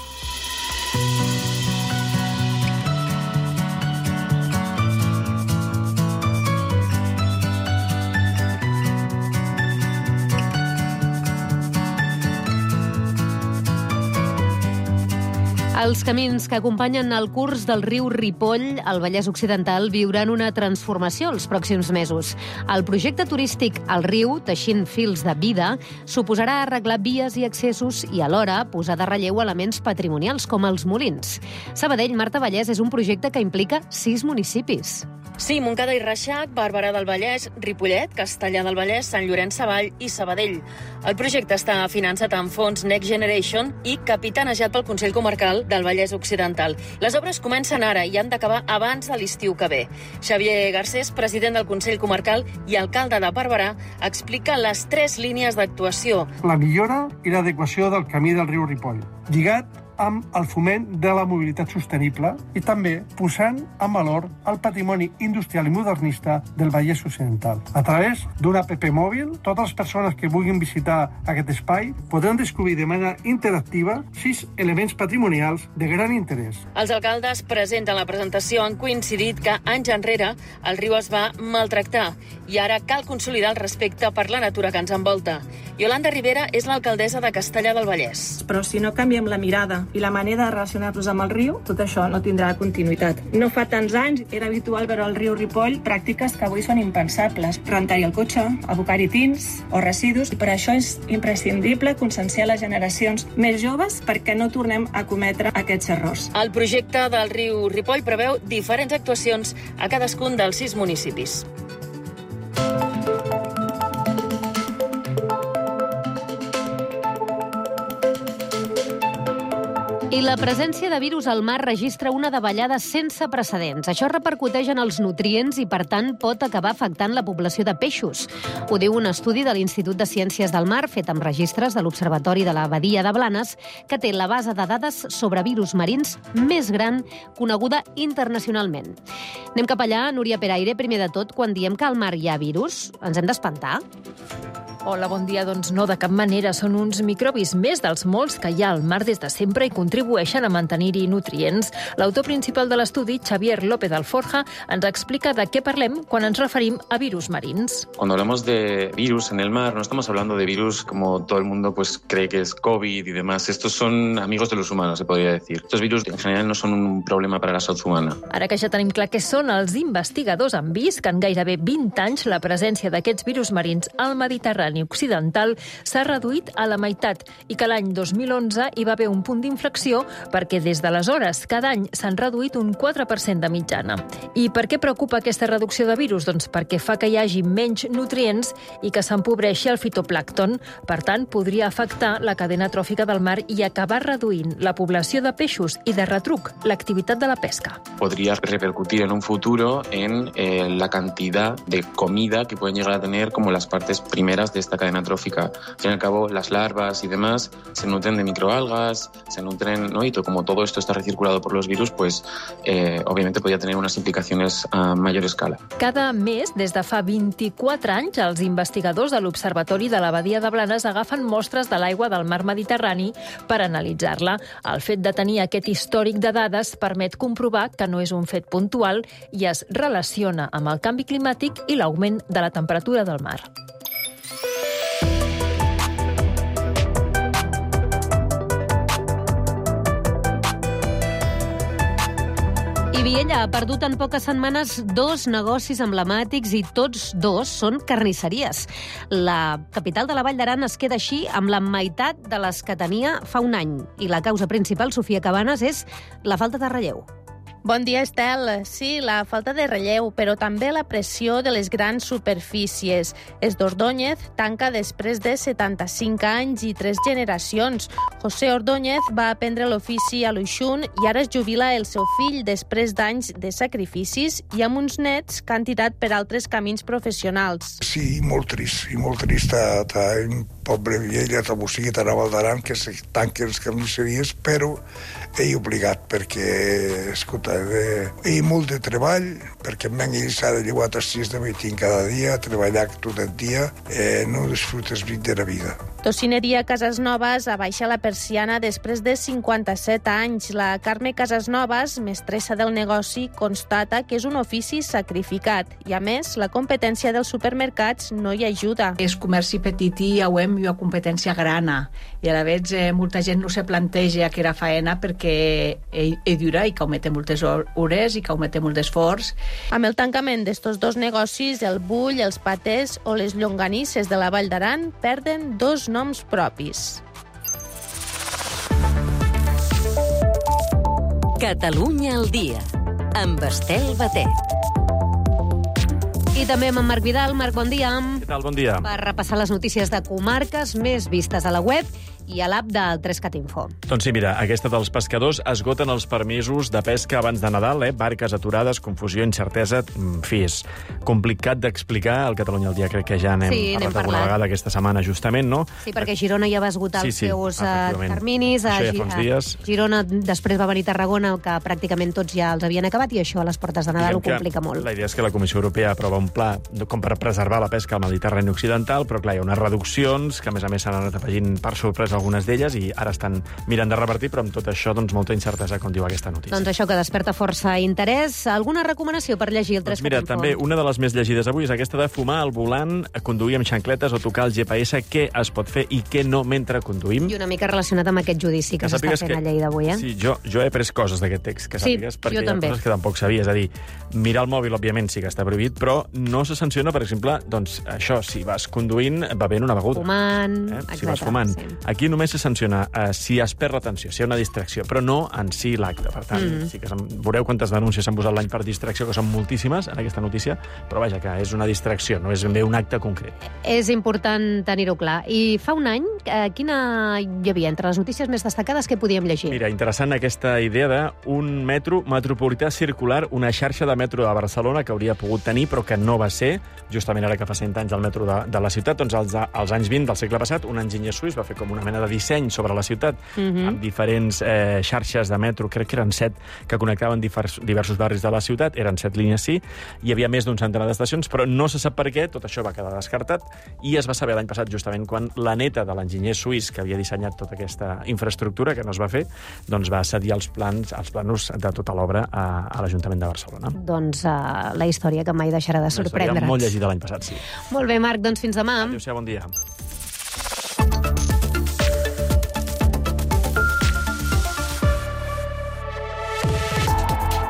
Els camins que acompanyen el curs del riu Ripoll al Vallès Occidental viuran una transformació els pròxims mesos. El projecte turístic al riu, teixint fils de vida, suposarà arreglar vies i accessos i, alhora, posar de relleu elements patrimonials com els molins. Sabadell, Marta Vallès, és un projecte que implica sis municipis. Sí, Montcada i Reixac, Barberà del Vallès, Ripollet, Castellar del Vallès, Sant Llorenç Savall i Sabadell. El projecte està finançat amb fons Next Generation i capitanejat pel Consell Comarcal del Vallès Occidental. Les obres comencen ara i han d'acabar abans de l'estiu que ve. Xavier Garcés, president del Consell Comarcal i alcalde de Barberà, explica les tres línies d'actuació. La millora i l'adequació del camí del riu Ripoll, lligat amb el foment de la mobilitat sostenible i també posant en valor el patrimoni industrial i modernista del Vallès Occidental. A través d'una app mòbil, totes les persones que vulguin visitar aquest espai podran descobrir de manera interactiva sis elements patrimonials de gran interès. Els alcaldes presents a la presentació han coincidit que anys enrere el riu es va maltractar i ara cal consolidar el respecte per la natura que ens envolta. Yolanda Rivera és l'alcaldessa de Castellar del Vallès. Però si no canviem la mirada i la manera de relacionar-nos amb el riu, tot això no tindrà continuïtat. No fa tants anys era habitual veure al riu Ripoll pràctiques que avui són impensables. Rentar-hi el cotxe, abocar-hi tins o residus, i per això és imprescindible conscienciar les generacions més joves perquè no tornem a cometre aquests errors. El projecte del riu Ripoll preveu diferents actuacions a cadascun dels sis municipis. I la presència de virus al mar registra una davallada sense precedents. Això repercuteix en els nutrients i, per tant, pot acabar afectant la població de peixos. Ho diu un estudi de l'Institut de Ciències del Mar, fet amb registres de l'Observatori de la Badia de Blanes, que té la base de dades sobre virus marins més gran coneguda internacionalment. Anem cap allà, Núria Peraire. Primer de tot, quan diem que al mar hi ha virus, ens hem d'espantar? Hola, bon dia. Doncs no, de cap manera. Són uns microbis més dels molts que hi ha al mar des de sempre i contribueixen a mantenir-hi nutrients. L'autor principal de l'estudi, Xavier López Alforja, ens explica de què parlem quan ens referim a virus marins. Cuando hablamos de virus en el mar, no estamos hablando de virus como todo el mundo pues cree que es COVID y demás. Estos son amigos de los humanos, se podría decir. Estos virus en general no son un problema para la salud humana. Ara que ja tenim clar què són, els investigadors han vist que en gairebé vint anys la presència d'aquests virus marins al Mediterrani Mediterrani occidental s'ha reduït a la meitat i que l'any dos mil onze hi va haver un punt d'inflexió perquè des d'aleshores cada any s'han reduït un quatre per cent de mitjana. I per què preocupa aquesta reducció de virus? Doncs perquè fa que hi hagi menys nutrients i que s'empobreixi el fitoplàncton. Per tant, podria afectar la cadena tròfica del mar i acabar reduint la població de peixos i de retruc l'activitat de la pesca. Podría repercutir en un futuro en eh, la cantidad de comida que pueden llegar a tener como las partes primeras de esta cadena trófica. Al fin y al cabo, las larvas y demás se nutren de microalgas, se nutren, ¿no? Y todo, como todo esto está recirculado por los virus, pues eh, obviamente podría tener unas implicaciones a mayor escala. Cada mes, des de fa vint-i-quatre anys, els investigadors de l'Observatori de la Badia de Blanes agafen mostres de l'aigua del mar Mediterrani per analitzar-la. El fet de tenir aquest històric de dades permet comprovar que no és un fet puntual i es relaciona amb el canvi climàtic i l'augment de la temperatura del mar. I Viella ha perdut en poques setmanes dos negocis emblemàtics i tots dos són carnisseries. La capital de la Vall d'Aran es queda així amb la meitat de les que tenia fa un any. I la causa principal, Sofia Cabanes, és la falta de relleu. Bon dia, Estel. Sí, la falta de relleu, però també la pressió de les grans superfícies. Es d'Ordóñez tanca després de setanta-cinc anys i tres generacions. José Ordóñez va aprendre l'ofici a l'Uixún i ara es jubila el seu fill després d'anys de sacrificis i amb uns nets que han tirat per altres camins professionals. Sí, molt trist, i molt trist. Està un poble Viella, a Bocí, a Val d'Aran, que se tanquen les carnisseries, però he obligat perquè, escolta, hi ha molt de treball, perquè en ell s'ha de llevar a les sis de matí cada dia, treballar tot el dia, eh, no disfrutes de la vida. Tocineria Casasnovas abaixa la persiana després de cinquanta-set anys. La Carme Casasnovas, mestressa del negoci, constata que és un ofici sacrificat i, a més, la competència dels supermercats no hi ajuda. És comerci petit i auem una competència grana i a la vegada eh, molta gent no se planteja que era faena perquè és eh, dura i que augmenta moltes hores i que augmenta molt d'esforç. Amb el tancament d'estos dos negocis, el bull, els patés o les llonganisses de la Vall d'Aran perden dos noms propis. Catalunya al dia, amb Estel Batet. I també amb en Marc Vidal. Marc, bon dia. Què tal? Bon dia. Per repassar les notícies de comarques més vistes a la web i a l'app del Trescat Info. Doncs sí, mira, aquesta dels pescadors esgoten els permisos de pesca abans de Nadal, eh? Barques aturades, confusió, incertesa... En fi, és complicat d'explicar. Al Catalunya al dia crec que ja n'hem sí, parlat alguna vegada aquesta setmana, justament, no? Sí, perquè Girona ja va esgotar sí, els sí, seus uh, terminis. Això ja fa uns dies. Girona després va venir Tarragona, que pràcticament tots ja els havien acabat, i això a les portes de Nadal Diguem ho complica molt. La idea és que la Comissió Europea aprova un pla com per preservar la pesca al Mediterrani occidental, però clar, hi ha unes reduccions que a més a més s'han anat afegint per sorpresa algunes d'elles i ara estan mirant de revertir, però amb tot això doncs, molta incertesa, com diu aquesta notícia. Doncs això que desperta força interès. Alguna recomanació per llegir el Trescat doncs mira, Info? També una de les més llegides avui és aquesta de fumar al volant, conduir amb xancletes o tocar el G P S, què es pot fer i què no mentre conduïm. I una mica relacionat amb aquest judici que, que s'està fent que, a Lleida avui, eh? Sí, jo, jo he après coses d'aquest text, que sí, sàpigues, perquè jo hi ha també. coses que tampoc sabia. És a dir, mirar el mòbil, òbviament, sí que està prohibit, però no se sanciona, per exemple, doncs això, si vas conduint bevent una beguda. Fumant, eh? etcètera. Si vas fumant. Sí. Aquí només se sanciona eh, si es perd l'atenció, si hi ha una distracció, però no en si l'acte. Per tant, mm. sí que se'n... veureu quantes denúncies s'han posat l'any per distracció, que són moltíssimes en aquesta notícia, però vaja, que és una distracció, no és ben bé un acte concret. És important tenir-ho clar. I fa un any, eh, quina hi havia entre les notícies més destacades que podíem llegir? Mira, interessant aquesta idea d'un metro metropolità circular, una xarxa de metro de Barcelona que hauria pogut tenir, però que no va ser, justament ara que fa cent anys el metro de, de la ciutat, doncs als, als anys vint del segle passat, un enginyer suís va fer com una mena de disseny sobre la ciutat, mm-hmm. amb diferents eh, xarxes de metro, crec que eren set, que connectaven divers, diversos barris de la ciutat, eren set línies sí, hi havia més d'un centenar d'estacions, però no se sap per què, tot això va quedar descartat, i es va saber l'any passat justament quan la neta de l'enginyer suís que havia dissenyat tota aquesta infraestructura, que no es va fer, doncs va cedir els plans, els planos de tota l'obra a, a l'Ajuntament de Barcelona. Doncs uh, la història que mai deixarà de sorprendre'ns. Molt llegida l'any passat, sí. Molt bé, Marc, doncs fins demà. Adéu-siau, bon dia.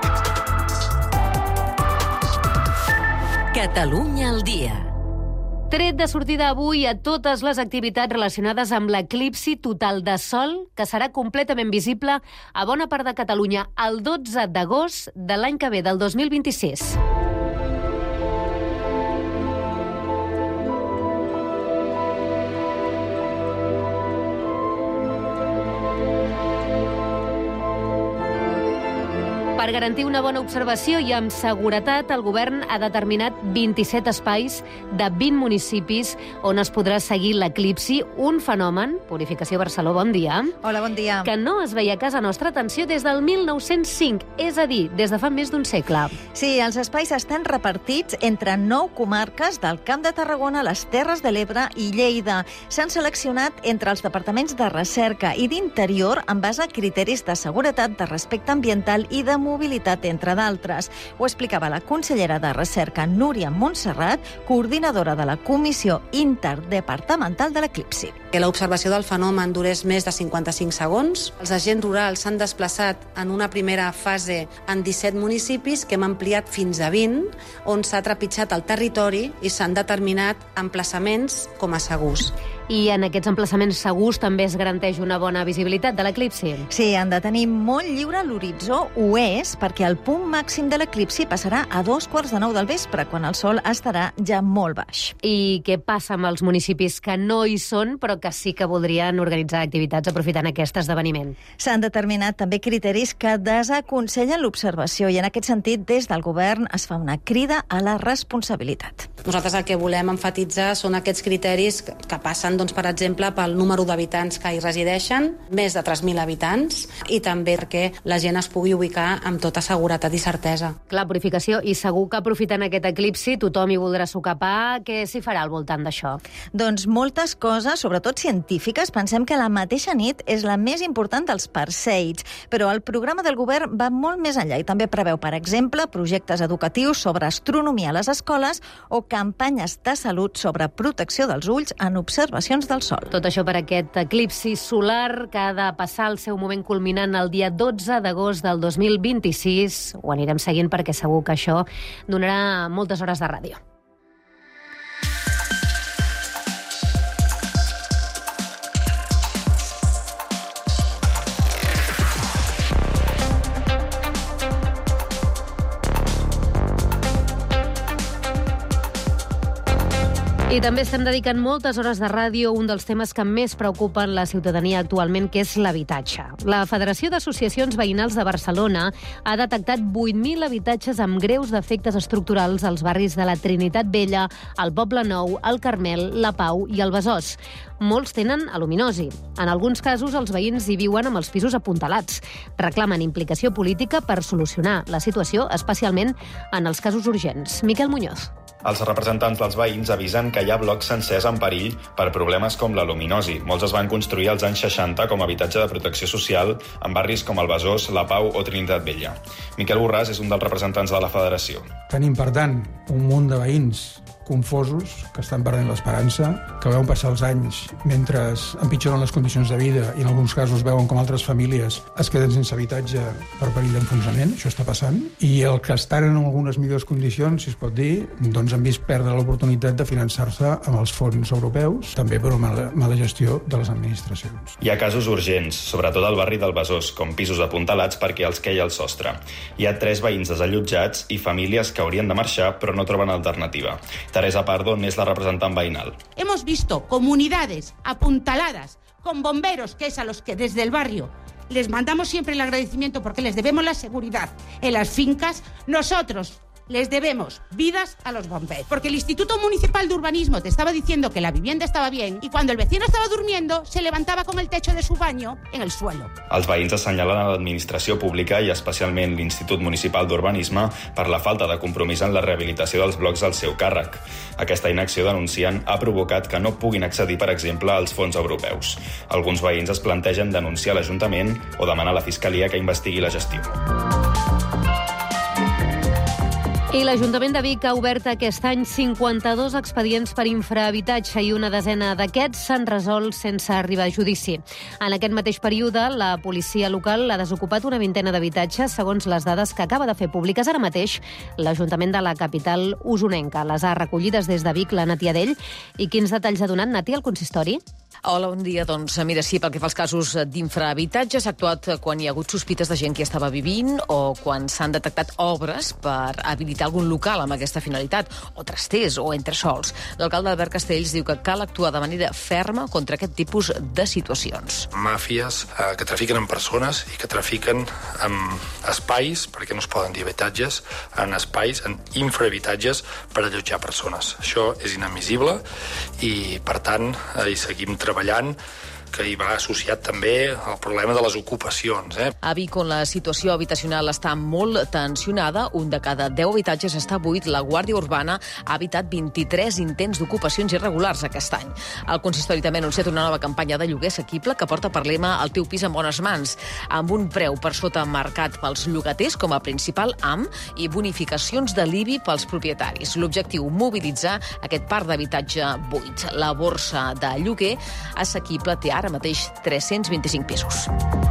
Catalunya al dia. Tret de sortida avui a totes les activitats relacionades amb l'eclipsi total de Sol, que serà completament visible a bona part de Catalunya el dotze d'agost de l'any que ve, del dos mil vint-i-sis. Per garantir una bona observació i amb seguretat, el govern ha determinat vint-i-set espais de vint municipis on es podrà seguir l'eclipsi, un fenomen, Purificació Barceló, bon dia. Hola, bon dia. Que no es veia a casa nostra, atenció, des del mil nou-cents cinc, és a dir, des de fa més d'un segle. Sí, els espais estan repartits entre nou comarques del Camp de Tarragona, les Terres de l'Ebre i Lleida. S'han seleccionat entre els departaments de recerca i d'interior en base a criteris de seguretat, de respecte ambiental i de mobilitat, entre d'altres. Ho explicava la consellera de Recerca, Núria Montserrat, coordinadora de la Comissió Interdepartamental de l'Eclipsi. Que l'observació del fenomen durés més de cinquanta-cinc segons. Els agents rurals s'han desplaçat en una primera fase en disset municipis que hem ampliat fins a vint, on s'ha trepitjat el territori i s'han determinat emplaçaments com a segurs. I en aquests emplaçaments segurs també es garanteix una bona visibilitat de l'eclipsi. Sí, han de tenir molt lliure l'horitzó, ho és, perquè el punt màxim de l'eclipsi passarà a dos quarts de nou del vespre, quan el sol estarà ja molt baix. I què passa amb els municipis que no hi són, però que sí que voldrien organitzar activitats aprofitant aquest esdeveniment? S'han determinat també criteris que desaconsellen l'observació i en aquest sentit des del govern es fa una crida a la responsabilitat. Nosaltres el que volem enfatitzar són aquests criteris que passen, doncs, per exemple, pel número d'habitants que hi resideixen, més de tres mil habitants, i també perquè la gent es pugui ubicar amb tota seguretat i certesa. Clar, Purificació, i segur que aprofitant aquest eclipsi tothom hi voldrà sucar pa. Què s'hi farà al voltant d'això? Doncs moltes coses, sobretot científiques. Pensem que la mateixa nit és la més important dels Perseids, però el programa del govern va molt més enllà i també preveu, per exemple, projectes educatius sobre astronomia a les escoles o campanyes de salut sobre protecció dels ulls en observacions del sol. Tot això per aquest eclipsi solar que ha de passar el seu moment culminant el dia dotze d'agost del dos mil vint-i-sis. Ho anirem seguint perquè segur que això donarà moltes hores de ràdio. I també estem dedicant moltes hores de ràdio a un dels temes que més preocupen la ciutadania actualment, que és l'habitatge. La Federació d'Associacions Veïnals de Barcelona ha detectat vuit mil habitatges amb greus defectes estructurals als barris de la Trinitat Vella, el Poble Nou, el Carmel, la Pau i el Besòs. Molts tenen aluminosi. En alguns casos, els veïns hi viuen amb els pisos apuntalats. Reclamen implicació política per solucionar la situació, especialment en els casos urgents. Miquel Muñoz. Els representants dels veïns avisen que hi ha blocs sencers en perill per problemes com l'aluminosi. Molts es van construir als anys seixanta com a habitatge de protecció social en barris com el Besòs, la Pau o Trinitat Vella. Miquel Borràs és un dels representants de la federació. Tenim, per tant, un munt de veïns confosos, que estan perdent l'esperança, que veuen passar els anys mentre empitjoren les condicions de vida i en alguns casos veuen com altres famílies es queden sense habitatge per perill d'enfonsament, això està passant, i el que estan en algunes millors condicions, si es pot dir, doncs han vist perdre l'oportunitat de finançar-se amb els fons europeus, també per una mala, mala gestió de les administracions. Hi ha casos urgents, sobretot al barri del Besòs, com pisos apuntalats perquè els queia el sostre. Hi ha tres veïns desallotjats i famílies que haurien de marxar però no troben alternativa. Teresa Pardo n'és la representant veïnal. Hemos visto comunidades apuntaladas con bomberos, que es a los que desde el barrio les mandamos siempre el agradecimiento porque les debemos la seguridad en las fincas. Nosotros les debemos vidas a los bomberos. Porque el Instituto Municipal de Urbanismo te estaba diciendo que la vivienda estaba bien y cuando el vecino estaba durmiendo se levantaba con el techo de su baño en el suelo. Els veïns assenyalen a l'administració pública i especialment l'Institut Municipal d'Urbanisme per la falta de compromís en la rehabilitació dels blocs al seu càrrec. Aquesta inacció, denuncien, ha provocat que no puguin accedir, per exemple, als fons europeus. Alguns veïns es plantegen denunciar l'Ajuntament o demanar a la Fiscalia que investigui la gestió. I l'Ajuntament de Vic ha obert aquest any cinquanta-dos expedients per infrahabitatge i una desena d'aquests s'han resolt sense arribar a judici. En aquest mateix període, la policia local ha desocupat una vintena d'habitatges, segons les dades que acaba de fer públiques ara mateix l'Ajuntament de la capital usonenca. Les ha recollides des de Vic la Natia Dell. I quins detalls ha donat, Natia, al consistori? Hola, bon dia. Doncs mira, sí, pel que fa als casos d'infrahabitatge, s'ha actuat quan hi ha hagut sospites de gent que estava vivint o quan s'han detectat obres per habilitar algun local amb aquesta finalitat, o trasters o entresols. L'alcalde Albert Castells diu que cal actuar de manera ferma contra aquest tipus de situacions. Màfies eh, que trafiquen amb persones i que trafiquen amb espais, perquè no es poden dir habitatges, en espais, en infrahabitatges per allotjar persones. Això és inadmissible i, per tant, eh, hi seguim treballant, que hi va associat també el problema de les ocupacions. Eh? A Vic, on la situació habitacional està molt tensionada, un de cada deu habitatges està buit, la Guàrdia Urbana ha evitat vint-i-tres intents d'ocupacions irregulars aquest any. El consistori també ha anunciat una nova campanya de lloguer assequible que porta per lema El teu pis en bones mans, amb un preu per sota marcat pels llogaters com a principal am i bonificacions de l'I B I pels propietaris. L'objectiu, mobilitzar aquest parc d'habitatge buit. La borsa de lloguer assequible té ara mateix tres-cents vint-i-cinc pisos.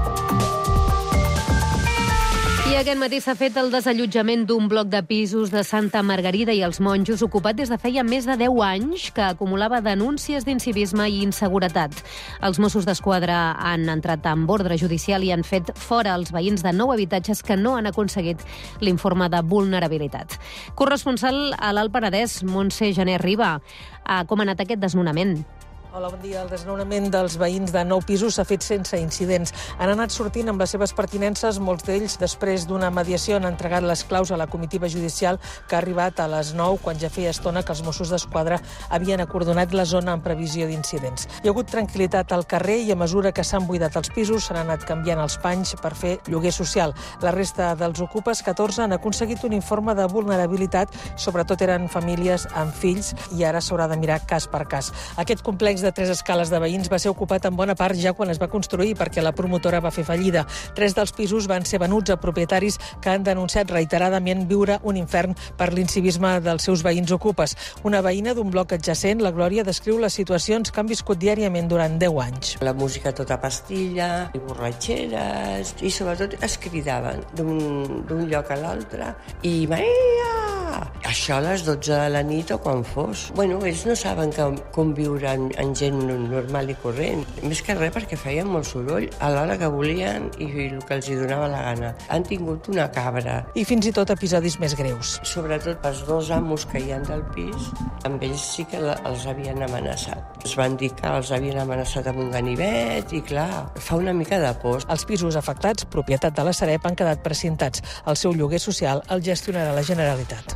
I aquest matí s'ha fet el desallotjament d'un bloc de pisos de Santa Margarida i els Monjos, ocupat des de feia més de deu anys, que acumulava denúncies d'incivisme i inseguretat. Els Mossos d'Esquadra han entrat amb ordre judicial i han fet fora els veïns de nou habitatges que no han aconseguit l'informe de vulnerabilitat. Corresponsal a l'Alt Penedès, Montse Gené Riba. Com ha anat aquest desnonament? Hola, bon dia. El desnonament dels veïns de nou pisos s'ha fet sense incidents. Han anat sortint amb les seves pertinences, molts d'ells, després d'una mediació, han entregat les claus a la comitiva judicial que ha arribat a les nou, quan ja feia estona que els Mossos d'Esquadra havien acordonat la zona en previsió d'incidents. Hi ha hagut tranquil·litat al carrer i a mesura que s'han buidat els pisos s'han anat canviant els panys per fer lloguer social. La resta dels ocupes, catorze, han aconseguit un informe de vulnerabilitat, sobretot eren famílies amb fills, i ara s'haurà de mirar cas per cas. Aquest complex de tres escales de veïns va ser ocupat en bona part ja quan es va construir, perquè la promotora va fer fallida. Tres dels pisos van ser venuts a propietaris que han denunciat reiteradament viure un infern per l'incivisme dels seus veïns ocupes. Una veïna d'un bloc adjacent, la Glòria, descriu les situacions que han viscut diàriament durant deu anys. La música tota pastilla, i borratxeres, i sobretot es cridaven d'un lloc a l'altre i Maria! Això a les dotze de la nit o quan fos. Bueno, ells no saben que conviure en, en gent normal i corrent. Més que res perquè feien molt soroll a l'hora que volien i el que els hi donava la gana. Han tingut una cabra. I fins i tot episodis més greus. Sobretot els dos amos que hi ha del pis, amb ells sí que els havien amenaçat. Es van dir que els havien amenaçat amb un ganivet i, clar, fa una mica de por. Els pisos afectats, propietat de la Sareb, han quedat precintats. El seu lloguer social el gestionarà la Generalitat.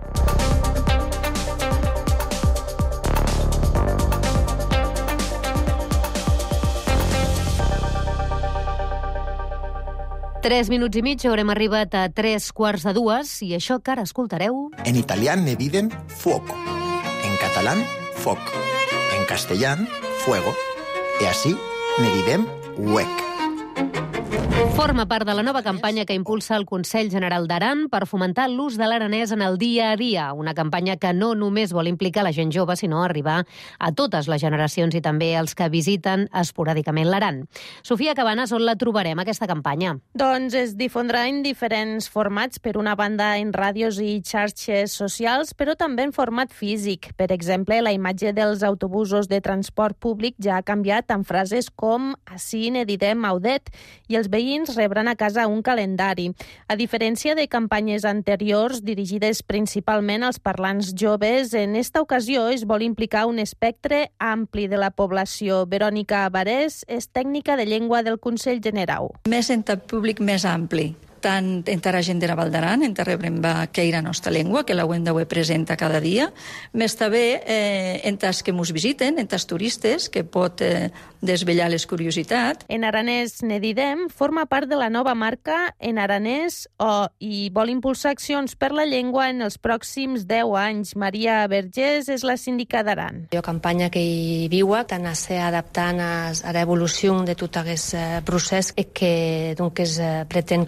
Tres minuts i mig, haurem arribat a tres quarts de dues, i això que ara escoltareu... En italiano ne dicen fuoco, en catalán foc, en castellán fuego, y así ne dicen huec. Forma part de la nova campanya que impulsa el Consell General d'Aran per fomentar l'ús de l'aranès en el dia a dia. Una campanya que no només vol implicar la gent jove, sinó arribar a totes les generacions i també els que visiten esporàdicament l'Aran. Sofia Cabanes, on la trobarem, aquesta campanya? Doncs es difondrà en diferents formats, per una banda en ràdios i xarxes socials, però també en format físic. Per exemple, la imatge dels autobusos de transport públic ja ha canviat amb frases com «Ací ne direm audet» i els veïns rebran a casa un calendari. A diferència de campanyes anteriors dirigides principalment als parlants joves, en esta ocasió es vol implicar un espectre ampli de la població. Verònica Barés és tècnica de llengua del Consell Generau. Més en el públic més ampli. Tant entre la gent de la Val d'Aran, entre rebrem que era nostra llengua, que la hem de presenta cada dia, més també eh, entre els que ens visiten, entre els turistes, que pot eh, desvetllar les curiositats. En aranès ne didem forma part de la nova marca En Aranès o, i vol impulsar accions per la llengua en els pròxims deu anys. Maria Vergés és la síndica d'Aran. La campanya que hi viu, tant a ser adaptant a, a l'evolució de tot aquest procés, i que doncs, es pretén que cada any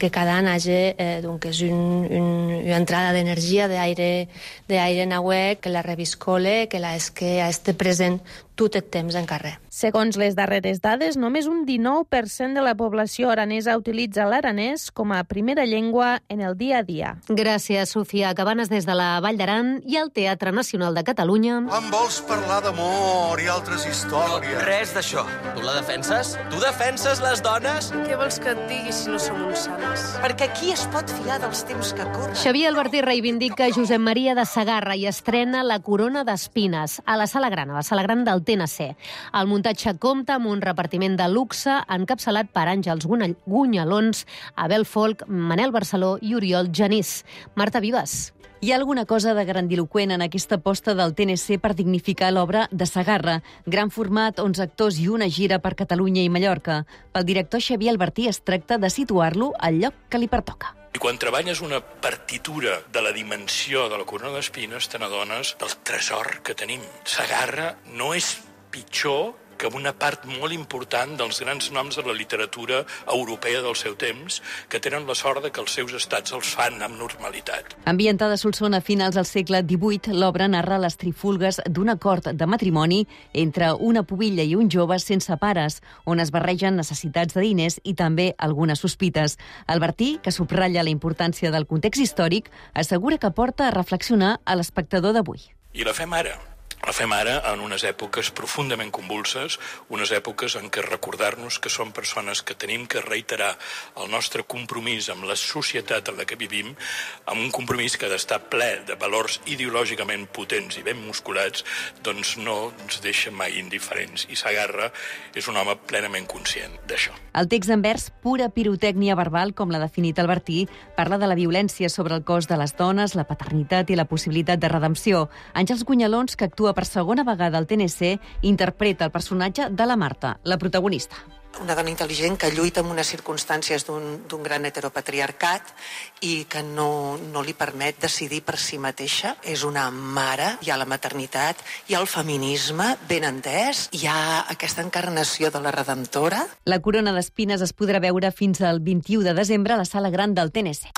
personatge eh, donc és un, un, una entrada d'energia, d'aire d'aire nauec, que la reviscole, que la és que esté present tot el temps en carrer. Segons les darreres dades, només un dinou per cent de la població aranesa utilitza l'aranès com a primera llengua en el dia a dia. Gràcies, Sofia Cabanes, des de la Vall d'Aran i al Teatre Nacional de Catalunya. Em vols parlar d'amor i altres històries? No, res d'això. Tu la defenses? Tu defenses les dones? Què vols que et digui si no som uns sants? Perquè qui es pot fiar dels temps que corren? Xavier Albertí reivindica Josep Maria de Sagarra i estrena La corona d'espines a la Sala Gran, a la Sala Gran del T N C. El muntatge compta amb un repartiment de luxe encapçalat per Àngels Gunyalons, Abel Folk, Manel Barceló i Oriol Genís. Marta Vives. Hi ha alguna cosa de grandiloqüent en aquesta aposta del T N C per dignificar l'obra de Sagarra. Gran format, onze actors i una gira per Catalunya i Mallorca. Pel director Xavier Albertí es tracta de situar-lo al lloc que li pertoca. I quan treballes una partitura de la dimensió de la corona d'espines, te n'adones del tresor que tenim. Sagarra no és pitjor que una part molt important dels grans noms de la literatura europea del seu temps, que tenen la sort de que els seus estats els fan amb normalitat. Ambientada a Solsona a finals del segle divuit, l'obra narra les trifulgues d'un acord de matrimoni entre una pubilla i un jove sense pares, on es barregen necessitats de diners i també algunes sospites. Albertí, que subratlla la importància del context històric, assegura que porta a reflexionar a l'espectador d'avui. I la fem ara. La fem ara en unes èpoques profundament convulses, unes èpoques en què recordar-nos que som persones que tenim que reiterar el nostre compromís amb la societat en la que vivim, amb un compromís que ha d'estar ple de valors ideològicament potents i ben musculats, doncs no ens deixa mai indiferents. I Sagarra és un home plenament conscient d'això. El text en vers, pura pirotècnia verbal, com l'ha definit Albertí, parla de la violència sobre el cos de les dones, la paternitat i la possibilitat de redempció. Àngels Gunyalons, que actua per segona vegada al T N C, interpreta el personatge de la Marta, la protagonista. Una dona intel·ligent que lluita en unes circumstàncies d'un gran heteropatriarcat i que no, no li permet decidir per si mateixa. És una mare, hi ha la maternitat, hi ha el feminisme ben entès, hi ha aquesta encarnació de la redemptora. La corona d'espines es podrà veure fins al vint-i-u de desembre a la Sala Gran del T N C.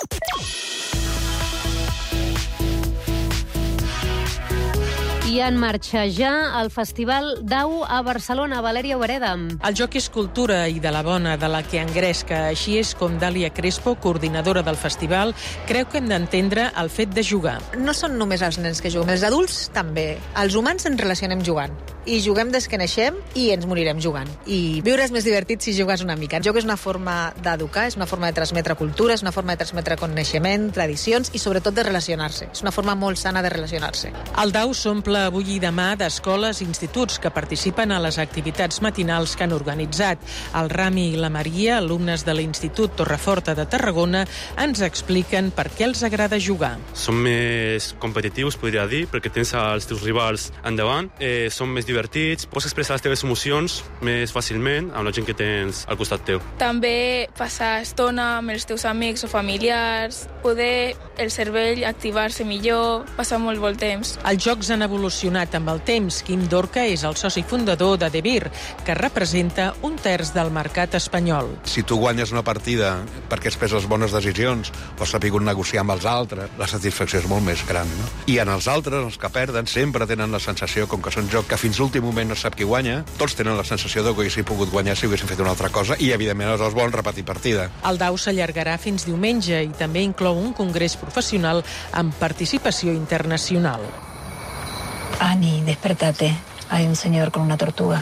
I en marxa ja el Festival Dau a Barcelona. Valèria Obereda. El joc és cultura i de la bona, de la que engresca. Així és com Dàlia Crespo, coordinadora del festival, creu que hem d'entendre el fet de jugar. No són només els nens que juguem, els adults també. Els humans ens relacionem jugant. I juguem des que naixem i ens morirem jugant. I viure és més divertit si jugues una mica. El joc és una forma d'educar, és una forma de transmetre cultura, és una forma de transmetre coneixement, tradicions i sobretot de relacionar-se. És una forma molt sana de relacionar-se. El Dau s'omple avui i demà d'escoles i instituts que participen a les activitats matinals que han organitzat. El Rami i la Maria, alumnes de l'Institut Torreforta de Tarragona, ens expliquen per què els agrada jugar. Són més competitius, podria dir, perquè tens els teus rivals endavant, eh, són més divertits, pots expressar les teves emocions més fàcilment amb la gent que tens al costat teu. També passar estona amb els teus amics o familiars, poder el cervell activar-se millor, passar molt bon temps. Els jocs han evolucionat amb el temps. Quim Dorca és el soci fundador de De Beer, que representa un terç del mercat espanyol. Si tu guanyes una partida perquè has pres les bones decisions o has sabut negociar amb els altres, la satisfacció és molt més gran, no? I en els altres, els que perden, sempre tenen la sensació, com que són joc que fins l'últim moment no sap qui guanya, tots tenen la sensació de que haguessin pogut guanyar si haguessin fet una altra cosa i, evidentment, els volen repetir partida. El Dau s'allargarà fins diumenge i també inclou un congrés professional amb participació internacional. Ani, despertate. Hay un señor con una tortuga.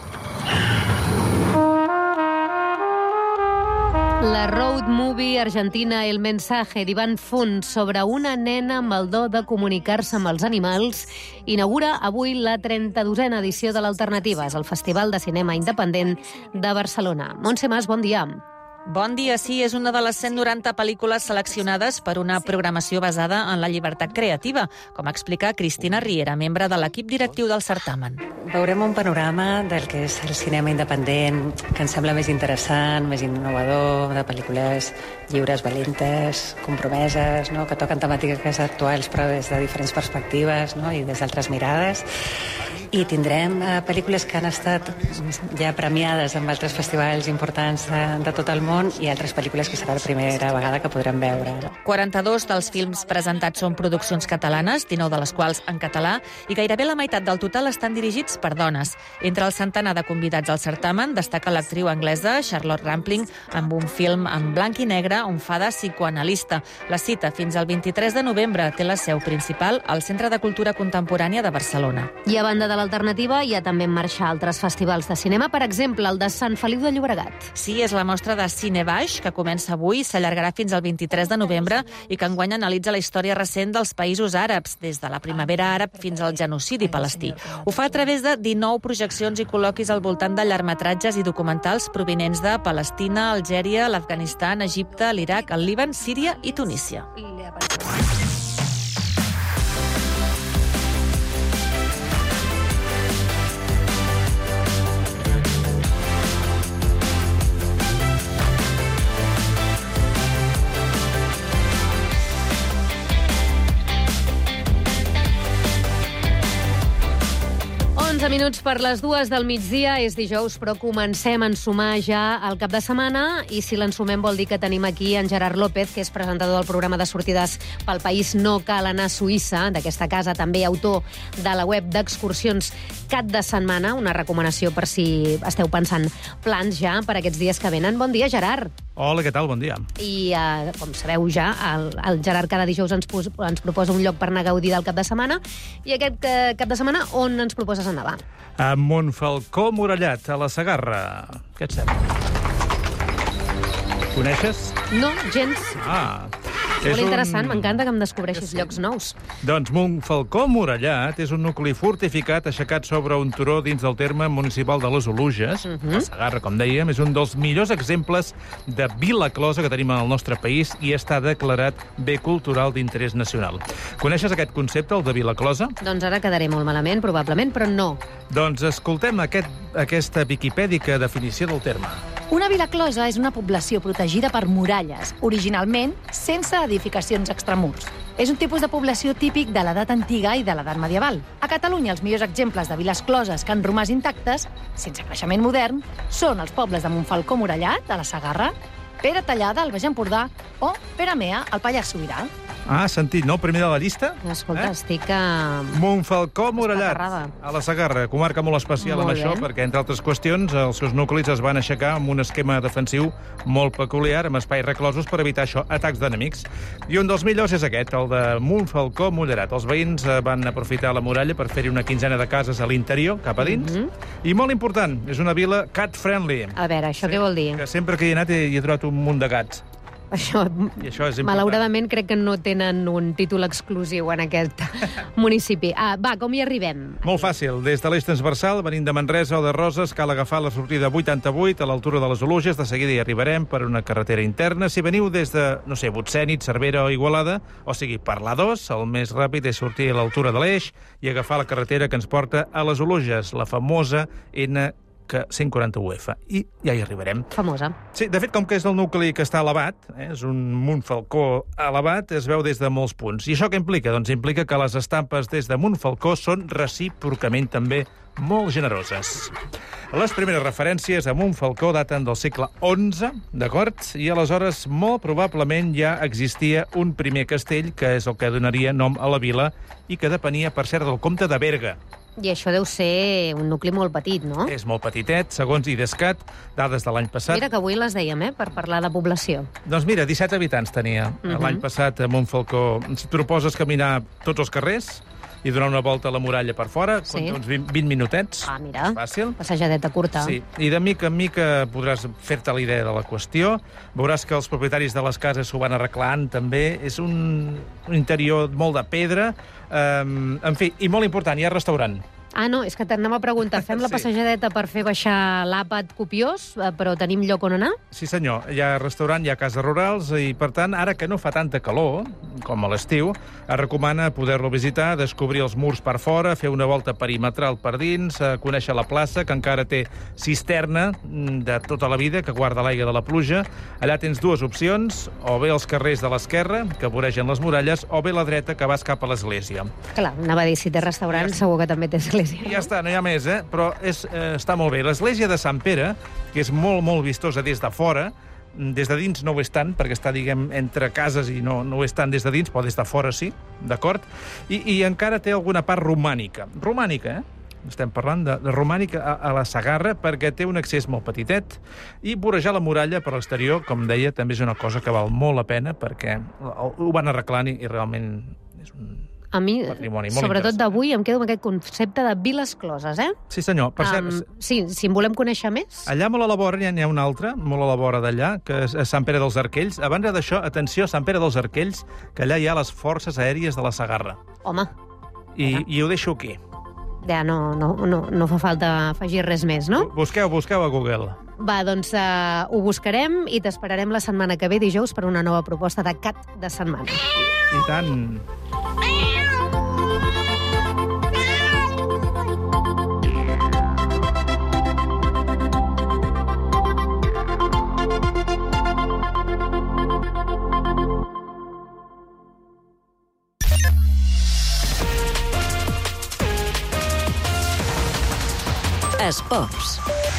La road movie argentina El mensaje d'Ivan Font sobre una nena amb el do de comunicar-se amb els animals inaugura avui la trenta-dosena edició de l'Alternatives, el Festival de Cinema Independent de Barcelona. Montse Mas, bon dia. Bon dia, sí, és una de les cent noranta pel·lícules seleccionades per una programació basada en la llibertat creativa, com explica Cristina Riera, membre de l'equip directiu del certamen. Veurem un panorama del que és el cinema independent, que ens sembla més interessant, més innovador, de pel·lícules lliures, valentes, compromeses, no? Que toquen temàtiques actuals però des de diferents perspectives, no? I des d'altres mirades. I tindrem eh, pel·lícules que han estat ja premiades en altres festivals importants de, de tot el món i altres pel·lícules que serà la primera vegada que podrem veure. quaranta-dos dels films presentats són produccions catalanes, dinou de les quals en català, i gairebé la meitat del total estan dirigits per dones. Entre el centenar de convidats al certamen destaca l'actriu anglesa Charlotte Rampling amb un film en blanc i negre on fa de psicoanalista. La cita fins al vint-i-tres de novembre té la seu principal al Centre de Cultura Contemporània de Barcelona. I a banda de l'alternativa, hi ha també en marxa altres festivals de cinema, per exemple, el de Sant Feliu de Llobregat. Sí, és la mostra de Cine Baix, que comença avui, s'allargarà fins al vint-i-tres de novembre i que enguany analitza la història recent dels països àrabs, des de la primavera àrab fins al genocidi palestí. Ho fa a través de dinou projeccions i col·loquis al voltant de llargmetratges i documentals provinents de Palestina, Algèria, l'Afganistan, Egipte, l'Iraq, el Líban, Síria i Tunísia. onze minuts per les dues del migdia, és dijous, però comencem a ensumar ja el cap de setmana i si l'ensumem vol dir que tenim aquí en Gerard López, que és presentador del programa de sortides pel país No cal anar a Suïssa, d'aquesta casa, també autor de la web d'excursions Cap de Setmana, una recomanació per si esteu pensant plans ja per aquests dies que venen. Bon dia, Gerard. Hola, què tal? Bon dia. I, eh, com sabeu ja, el, el Gerard cada dijous ens, pos, ens proposa un lloc per anar a gaudir del cap de setmana. I aquest eh, cap de setmana, on ens proposes anar? Va. A Montfalcó Murallat, a la Segarra. Què et sembla? Coneixes? No, gens. Ah, és molt interessant, un... m'encanta que em descobreixis sí. llocs nous. Doncs Montfalcó Murallat és un nucli fortificat aixecat sobre un turó dins del terme municipal de les Oluges. Uh -huh. La Segarra, com dèiem, és un dels millors exemples de vila closa que tenim al nostre país i està declarat bé cultural d'interès nacional. Coneixes aquest concepte, el de vila closa? Doncs ara quedaré molt malament, probablement, però no. Doncs escoltem aquest, aquesta wikipèdica definició del terme. Una vila closa és una població protegida per muralles, originalment sense edificacions extramurs. És un tipus de població típic de l'edat antiga i de l'edat medieval. A Catalunya, els millors exemples de viles closes que han romàs intactes, sense creixement modern, són els pobles de Montfalcó Murallat, a la Segarra, Pere Tallada, al Baix Empordà, o Peramea, al Pallars Sobirà. Ah, sentit, no? Primer de la llista? Escolta, eh? estic... A... Montfalcó Murallat, a la Segarra, comarca molt especial molt amb bé. Això, perquè, entre altres qüestions, els seus nuclis es van aixecar amb un esquema defensiu molt peculiar, amb espais reclosos per evitar això, atacs d'enemics. I un dels millors és aquest, el de Montfalcó Murallat. Els veïns van aprofitar la muralla per fer-hi una quinzena de cases a l'interior, cap a dins. Mm -hmm. I molt important, és una vila cat-friendly. A veure, això sí, què vol dir? Que sempre que hi he anat hi he trobat un munt de gats. Això, I això és important. Malauradament, crec que no tenen un títol exclusiu en aquest municipi. Ah, va, com hi arribem? Molt fàcil. Des de l'eix transversal, venint de Manresa o de Roses, cal agafar la sortida vuitanta-vuit a l'altura de les Oluges. De seguida hi arribarem per una carretera interna. Si veniu des de, no sé, Botcènit, Cervera o Igualada, o sigui, per l'A dos, el més ràpid és sortir a l'altura de l'eix i agafar la carretera que ens porta a les Oluges, la famosa N cent quaranta U F. I ja hi arribarem. Famosa. Sí, de fet, com que és del nucli que està elevat, eh, és un Montfalcó elevat, es veu des de molts punts. I això què implica? Doncs implica que les estampes des de Montfalcó són recíprocament també molt generoses. Les primeres referències a Montfalcó daten del segle onze, d'acord? I aleshores, molt probablement, ja existia un primer castell, que és el que donaria nom a la vila, i que depenia, per cert, del comte de Berga. I això deu ser un nucli molt petit, no? És molt petitet, segons IDESCAT, dades de l'any passat. Mira que avui les dèiem, eh?, per parlar de població. Doncs mira, disset habitants tenia. Uh-huh. L'any passat a Montfalcó. Si et proposes caminar tots els carrers i donar una volta a la muralla per fora, sí. uns vint minutets. Ah, mira, és fàcil. Passejadeta curta. Sí, i de mica en mica podràs fer-te la idea de la qüestió. Veuràs que els propietaris de les cases s'ho van arreglant, també. És un interior molt de pedra. Um, en fi, i molt important, hi ha restaurant. Ah, no, és que t'anava a preguntar. Fem la sí. passejadeta per fer baixar l'àpat copiós, però tenim lloc on anar? Sí, senyor. Hi ha restaurant, hi ha cases rurals, i, per tant, ara que no fa tanta calor, com a l'estiu. Es recomana poder-lo visitar, descobrir els murs per fora, fer una volta perimetral per dins, conèixer la plaça, que encara té cisterna de tota la vida, que guarda l'aigua de la pluja. Allà tens dues opcions, o bé els carrers de l'esquerra, que voregen les muralles, o bé la dreta, que vas cap a l'església. Clar, anava a dir, si té restaurant, ja segur que també té església. Ja està, no hi ha més, eh? Però és, eh, està molt bé. L'església de Sant Pere, que és molt, molt vistosa des de fora, des de dins no ho és tant, perquè està, diguem, entre cases i no, no ho és tant des de dins, però des de fora sí, d'acord? I, I encara té alguna part romànica. Romànica, eh? Estem parlant de, de romànica a, a la Segarra, perquè té un accés molt petitet, i vorejar la muralla per l'exterior, com deia, també és una cosa que val molt la pena, perquè ho van arreglant i, i realment és un... A mi, sobretot d'avui, em quedo amb aquest concepte de viles closes, eh? Sí, senyor. Per cert, um, sí, si en volem conèixer més... Allà, molt a la vora, n'hi ha una altra, molt a la vora d'allà, que és Sant Pere dels Arquells. A banda d'això, atenció, Sant Pere dels Arquells, que allà hi ha les forces aèries de la Segarra. Home. I, i ho deixo aquí. Ja, no, no, no, no fa falta afegir res més, no? Busqueu, busqueu a Google. Va, doncs uh, ho buscarem i t'esperarem la setmana que ve, dijous, per una nova proposta de cap de setmana. I tant... Esports.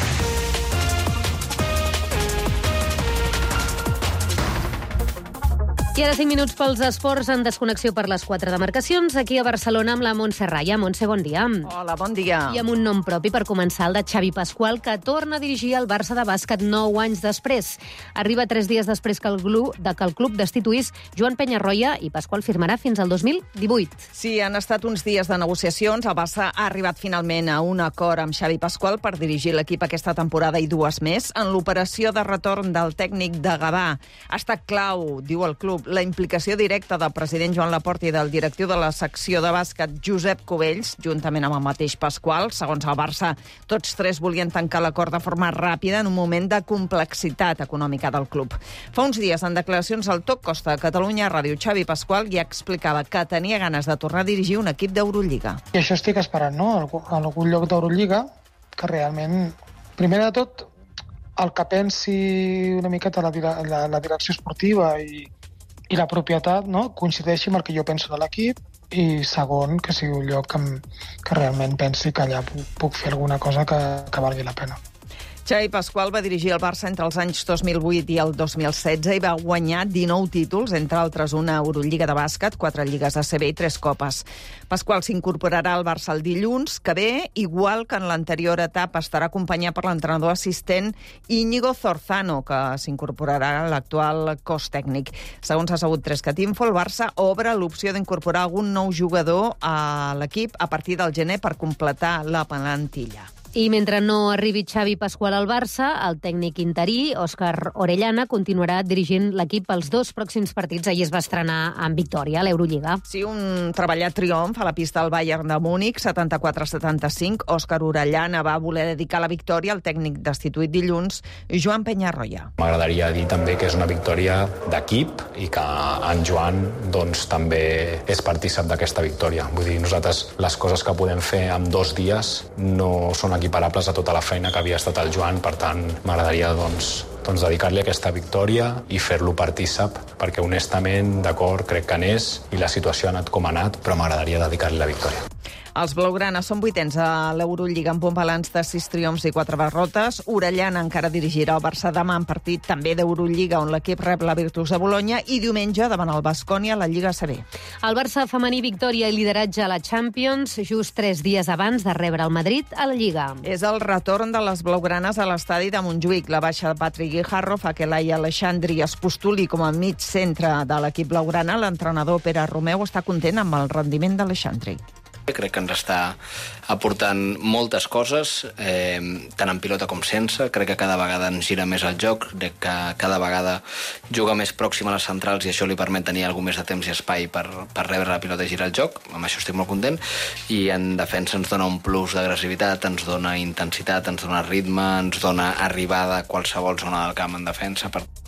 I ara cinc minuts pels esports en desconnexió per les quatre demarcacions, aquí a Barcelona amb la Montse Raya. Montse, bon dia. Hola, bon dia. I amb un nom propi per començar, el de Xavi Pasqual, que torna a dirigir el Barça de bàsquet nou anys després. Arriba tres dies després que el, glu, de que el club destituís Joan Peñarroya i Pasqual firmarà fins al dos mil divuit. Sí, han estat uns dies de negociacions. El Barça ha arribat finalment a un acord amb Xavi Pasqual per dirigir l'equip aquesta temporada i dues més. En l'operació de retorn del tècnic de Gavà ha estat clau, diu el club, la implicació directa del president Joan Laporta i del directiu de la secció de bàsquet Josep Cubells, juntament amb el mateix Pasqual. Segons el Barça, tots tres volien tancar l'acord de forma ràpida en un moment de complexitat econòmica del club. Fa uns dies, en declaracions al Top Costa de Catalunya Ràdio, Xavi Pasqual ja explicava que tenia ganes de tornar a dirigir un equip d'Eurolliga. I això estic esperant, no? En algun lloc d'Eurolliga, que realment, primer de tot, el que pensi una miqueta la, la, la direcció esportiva i i la propietat, no?, coincideixi amb el que jo penso de l'equip, i segon, que sigui un lloc que, que realment pensi que allà puc, puc fer alguna cosa que, que valgui la pena. Xavi Pasqual va dirigir el Barça entre els anys dos mil vuit i el dos mil setze i va guanyar dinou títols, entre altres una Eurolliga de bàsquet, quatre lligues A C B i tres copes. Pasqual s'incorporarà al Barça el dilluns que ve, igual que en l'anterior etapa estarà acompanyat per l'entrenador assistent Íñigo Zorzano, que s'incorporarà a l'actual cos tècnic. Segons ha sabut Trescatinfo, el Barça obre l'opció d'incorporar algun nou jugador a l'equip a partir del gener per completar la plantilla. I mentre no arribi Xavi Pasqual al Barça, el tècnic interí, Òscar Orellana, continuarà dirigint l'equip els dos pròxims partits. Ahir es va estrenar amb victòria a l'Eurolliga. Sí, un treballat triomf a la pista del Bayern de Múnich, setanta-quatre a setanta-cinc. Òscar Orellana va voler dedicar la victòria al tècnic destituït dilluns, Joan Peñarroya. M'agradaria dir també que és una victòria d'equip i que en Joan doncs, també és partícip d'aquesta victòria. Vull dir, nosaltres les coses que podem fer en dos dies no són equiparables a tota la feina que havia estat el Joan, per tant, m'agradaria doncs, doncs dedicar-li aquesta victòria i fer-lo partícip, perquè honestament, d'acord, crec que n'és, i la situació ha anat com ha anat, però m'agradaria dedicar-li la victòria. Els blaugranes són vuitens a l'Eurolliga amb un balanç de sis triomfs i quatre derrotes. Orellana encara dirigirà el Barça demà en partit també d'Eurolliga, on l'equip rep la Virtus de Bologna, i diumenge davant el Baskonia a la Lliga A C B. El Barça femení victòria i lideratge a la Champions just tres dies abans de rebre el Madrid a la Lliga. És el retorn de les blaugranes a l'estadi de Montjuïc. La baixa de Patrick Guijarro fa que Laia Alexandri es postuli com a mig centre de l'equip blaugrana. L'entrenador Pere Romeu està content amb el rendiment d'Alexandri. Crec que ens està aportant moltes coses, eh, tant en pilota com sense. Crec que cada vegada ens gira més el joc, crec que cada vegada juga més pròxim a les centrals i això li permet tenir alguna més de temps i espai per, per rebre la pilota i girar el joc. Amb això estic molt content. I en defensa ens dona un plus d'agressivitat, ens dona intensitat, ens dona ritme, ens dona arribada a qualsevol zona del camp en defensa. Per...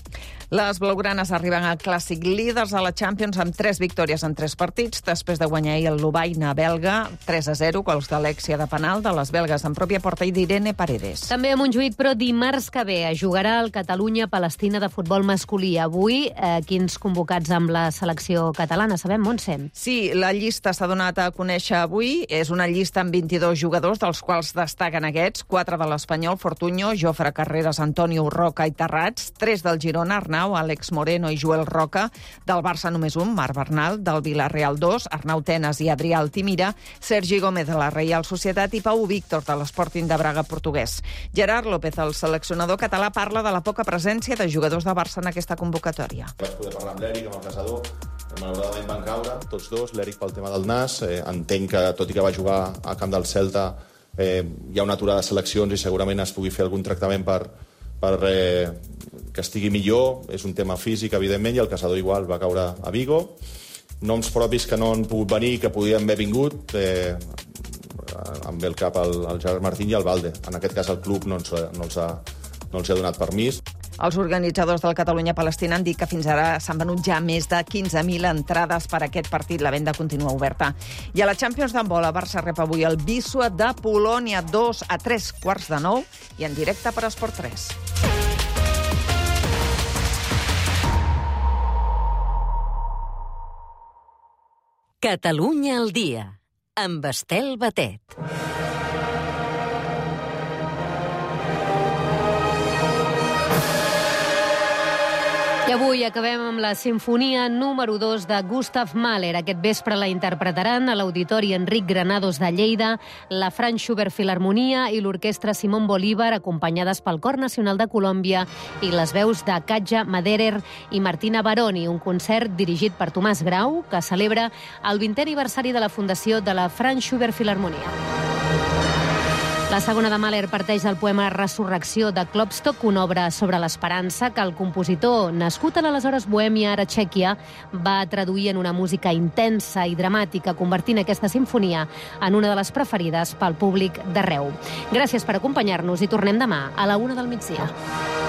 Les blaugranes arriben al clàssic líders a la Champions amb tres victòries en tres partits, després de guanyar ahir el Lovaina belga tres a zero, gols d'Alexia de penal, de les belgues en pròpia porta i d'Irene Paredes. També a Montjuïc, però dimarts que ve jugarà el Catalunya-Palestina de futbol masculí. Avui, eh, quins convocats amb la selecció catalana? Sabem, Montse? Sí, la llista s'ha donat a conèixer avui. És una llista amb vint-i-dos jugadors, dels quals destaquen aquests, quatre de l'Espanyol, Fortuño, Jofre Carreras, Antonio Roca i Terrats, tres del Girona, Arnau, Àlex Moreno i Joel Roca, del Barça només un, Marc Bernal, del Villarreal dos, Arnau Tenas i Adrià Altimira, Sergi Gómez de la Reial Societat i Pau Víctor de l'Sporting de Braga portuguès. Gerard López, el seleccionador català, parla de la poca presència de jugadors de Barça en aquesta convocatòria. Vaig poder parlar amb l'Eric, amb el caçador, malauradament van caure tots dos, l'Eric pel tema del nas, eh, entenc que tot i que va jugar al camp del Celta eh, hi ha una aturada de seleccions i segurament es pugui fer algun tractament per, per eh, que estigui millor, és un tema físic, evidentment, i el caçador igual va caure a Vigo. Noms propis que no han pogut venir, que podien haver vingut, eh, em ve el cap el, el Gerard Martín i el Valde. En aquest cas el club no, ens, no, els ha, no els ha donat permís. Els organitzadors del Catalunya-Palestina han dit que fins ara s'han venut ja més de quinze mil entrades per a aquest partit. La venda continua oberta. I a la Champions d'handbol, el Barça rep avui el Wisła de Polònia, dos a tres quarts de nou, i en directe per Esport tres. Catalunya al dia, amb Estel Batet. I avui acabem amb la sinfonia número dos de Gustav Mahler. Aquest vespre la interpretaran a l'Auditori Enric Granados de Lleida, la Franz Schubert Filharmonia i l'Orquestra Simón Bolívar, acompanyades pel Cor Nacional de Colòmbia i les veus de Katja Maderer i Martina Baroni, un concert dirigit per Tomàs Grau, que celebra el vintè aniversari de la fundació de la Franz Schubert Filharmonia. La segona de Mahler parteix del poema Resurrecció de Klopstock, una obra sobre l'esperança que el compositor, nascut a l'aleshores Bohèmia, ara Txèquia, va traduir en una música intensa i dramàtica, convertint aquesta sinfonia en una de les preferides pel públic d'arreu. Gràcies per acompanyar-nos i tornem demà a la una del migdia.